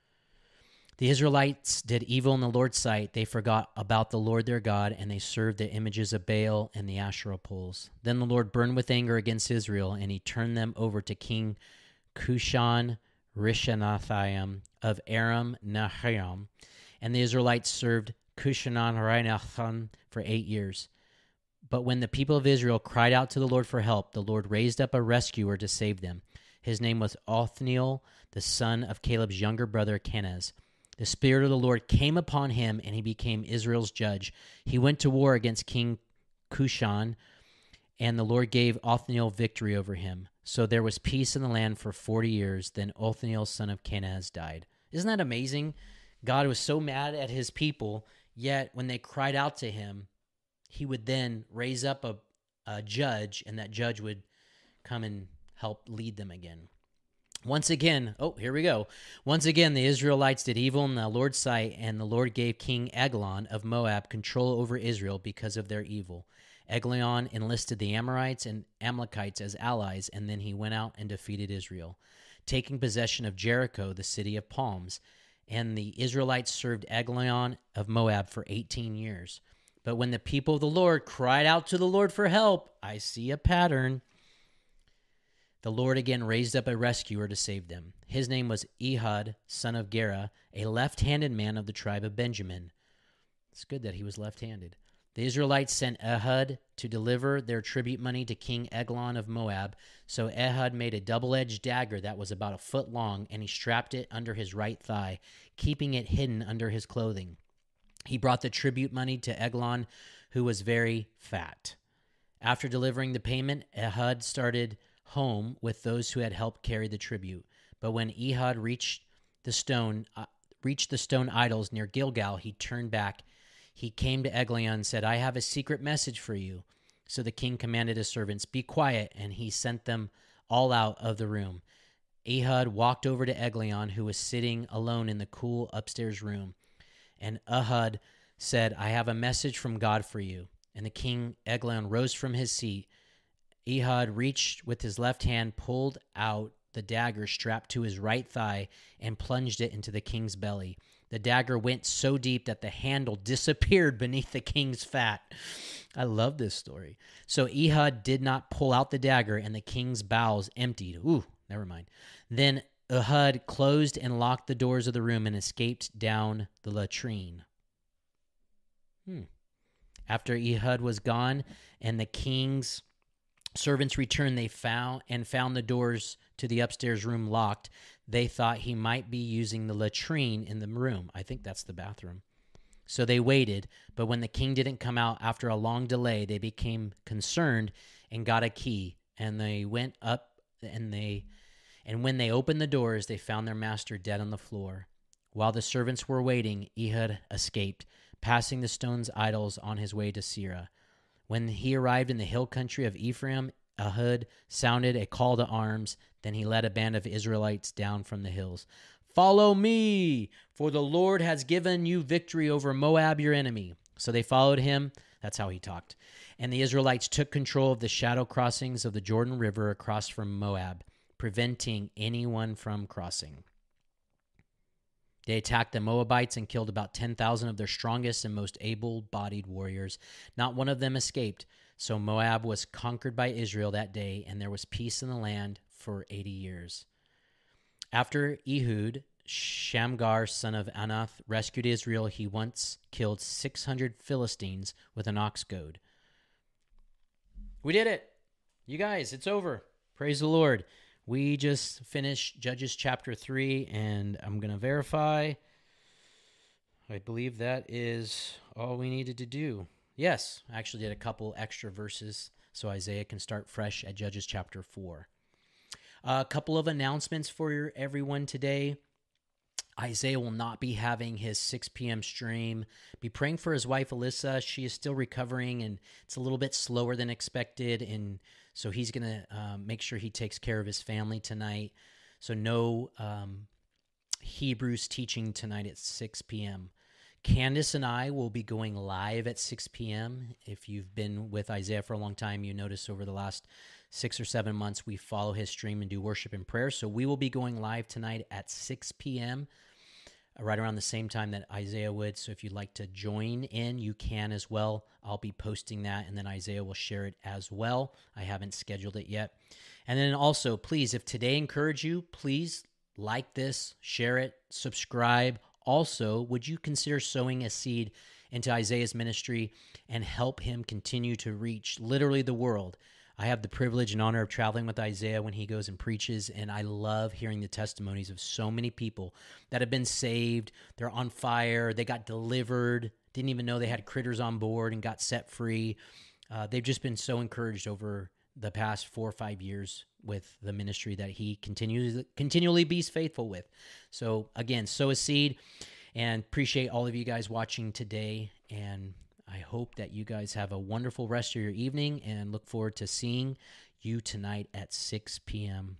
The Israelites did evil in the Lord's sight. They forgot about the Lord their God, and they served the images of Baal and the Asherah poles. Then the Lord burned with anger against Israel, and he turned them over to King Cushan Rishathaim of Aram Naharaim, and the Israelites served Cushan-Rishathaim for eight years. But when the people of Israel cried out to the Lord for help, the Lord raised up a rescuer to save them. His name was Othniel, the son of Caleb's younger brother Kenaz. The Spirit of the Lord came upon him, and he became Israel's judge. He went to war against King Cushan, and the Lord gave Othniel victory over him. So there was peace in the land for forty years. Then Othniel, son of Kenaz, died. Isn't that amazing? God was so mad at his people, yet when they cried out to him, he would then raise up a, a judge, and that judge would come and help lead them again. Once again, oh, here we go. Once again, the Israelites did evil in the Lord's sight, and the Lord gave King Eglon of Moab control over Israel because of their evil. Eglon enlisted the Amorites and Amalekites as allies, and then he went out and defeated Israel, taking possession of Jericho, the city of palms. And the Israelites served Eglon of Moab for eighteen years. But when the people of the Lord cried out to the Lord for help, I see a pattern. The Lord again raised up a rescuer to save them. His name was Ehud, son of Gera, a left-handed man of the tribe of Benjamin. It's good that he was left-handed. The Israelites sent Ehud to deliver their tribute money to King Eglon of Moab. So Ehud made a double-edged dagger that was about a foot long, and he strapped it under his right thigh, keeping it hidden under his clothing. He brought the tribute money to Eglon, who was very fat. After delivering the payment, Ehud started home with those who had helped carry the tribute. But when Ehud reached the stone, uh, reached the stone idols near Gilgal, he turned back. He came to Eglon and said, "I have a secret message for you." So the king commanded his servants, "Be quiet," and he sent them all out of the room. Ehud walked over to Eglon, who was sitting alone in the cool upstairs room. And Ehud said, "I have a message from God for you." And the king Eglon rose from his seat. Ehud reached with his left hand, pulled out the dagger strapped to his right thigh, and plunged it into the king's belly. The dagger went so deep that the handle disappeared beneath the king's fat. I love this story. So Ehud did not pull out the dagger, and the king's bowels emptied. Ooh, never mind. Then Ehud closed and locked the doors of the room and escaped down the latrine. Hmm. After Ehud was gone and the king's servants returned, they found and found the doors to the upstairs room locked. They thought he might be using the latrine in the room. I think that's the bathroom. So they waited, but when the king didn't come out after a long delay, they became concerned and got a key, and they went up and they and when they opened the doors, they found their master dead on the floor. While the servants were waiting, Ehud escaped, passing the stone's idols on his way to Seirah. When he arrived in the hill country of Ephraim, Ehud sounded a call to arms. Then he led a band of Israelites down from the hills. "Follow me, for the Lord has given you victory over Moab, your enemy." So they followed him. That's how he talked. And the Israelites took control of the shadow crossings of the Jordan River across from Moab, preventing anyone from crossing. They attacked the Moabites and killed about ten thousand of their strongest and most able-bodied warriors. Not one of them escaped. So Moab was conquered by Israel that day, and there was peace in the land for eighty years. After Ehud, Shamgar, son of Anath, rescued Israel, he once killed six hundred Philistines with an ox goad. We did it. You guys, it's over. Praise the Lord. We just finished Judges chapter three, and I'm going to verify. I believe that is all we needed to do. Yes, I actually did a couple extra verses so Isaiah can start fresh at Judges chapter four. A couple of announcements for everyone today. Isaiah will not be having his six p.m. stream. Be praying for his wife, Alyssa. She is still recovering, and it's a little bit slower than expected, and so he's going to uh, make sure he takes care of his family tonight. So no um, Hebrews teaching tonight at six p.m. Candace and I will be going live at six p.m. If you've been with Isaiah for a long time, you notice over the last six or seven months, we follow his stream and do worship and prayer. So we will be going live tonight at six p.m., right around the same time that Isaiah would. So if you'd like to join in, you can as well. I'll be posting that, and then Isaiah will share it as well. I haven't scheduled it yet. And then also, please, if today encouraged you, please like this, share it, subscribe. Also, would you consider sowing a seed into Isaiah's ministry and help him continue to reach literally the world? I have the privilege and honor of traveling with Isaiah when he goes and preaches, and I love hearing the testimonies of so many people that have been saved. They're on fire. They got delivered, didn't even know they had critters on board and got set free. Uh, they've just been so encouraged over the past four or five years with the ministry that he continues continually be faithful with. So again, sow a seed, and appreciate all of you guys watching today, and I hope that you guys have a wonderful rest of your evening, and look forward to seeing you tonight at six p.m.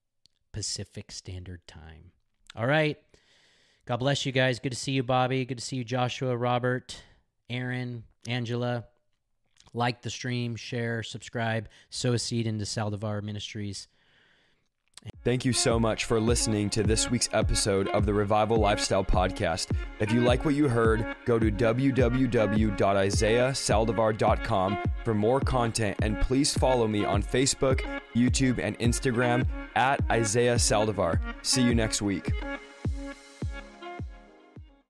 Pacific Standard Time. All right. God bless you guys. Good to see you, Bobby. Good to see you, Joshua, Robert, Aaron, Angela. Like the stream, share, subscribe, sow a seed into Saldivar Ministries. Thank you so much for listening to this week's episode of the Revival Lifestyle Podcast. If you like what you heard, go to w w w dot isaiah saldivar dot com for more content, and please follow me on Facebook, YouTube, and Instagram at Isaiah Saldivar. See you next week.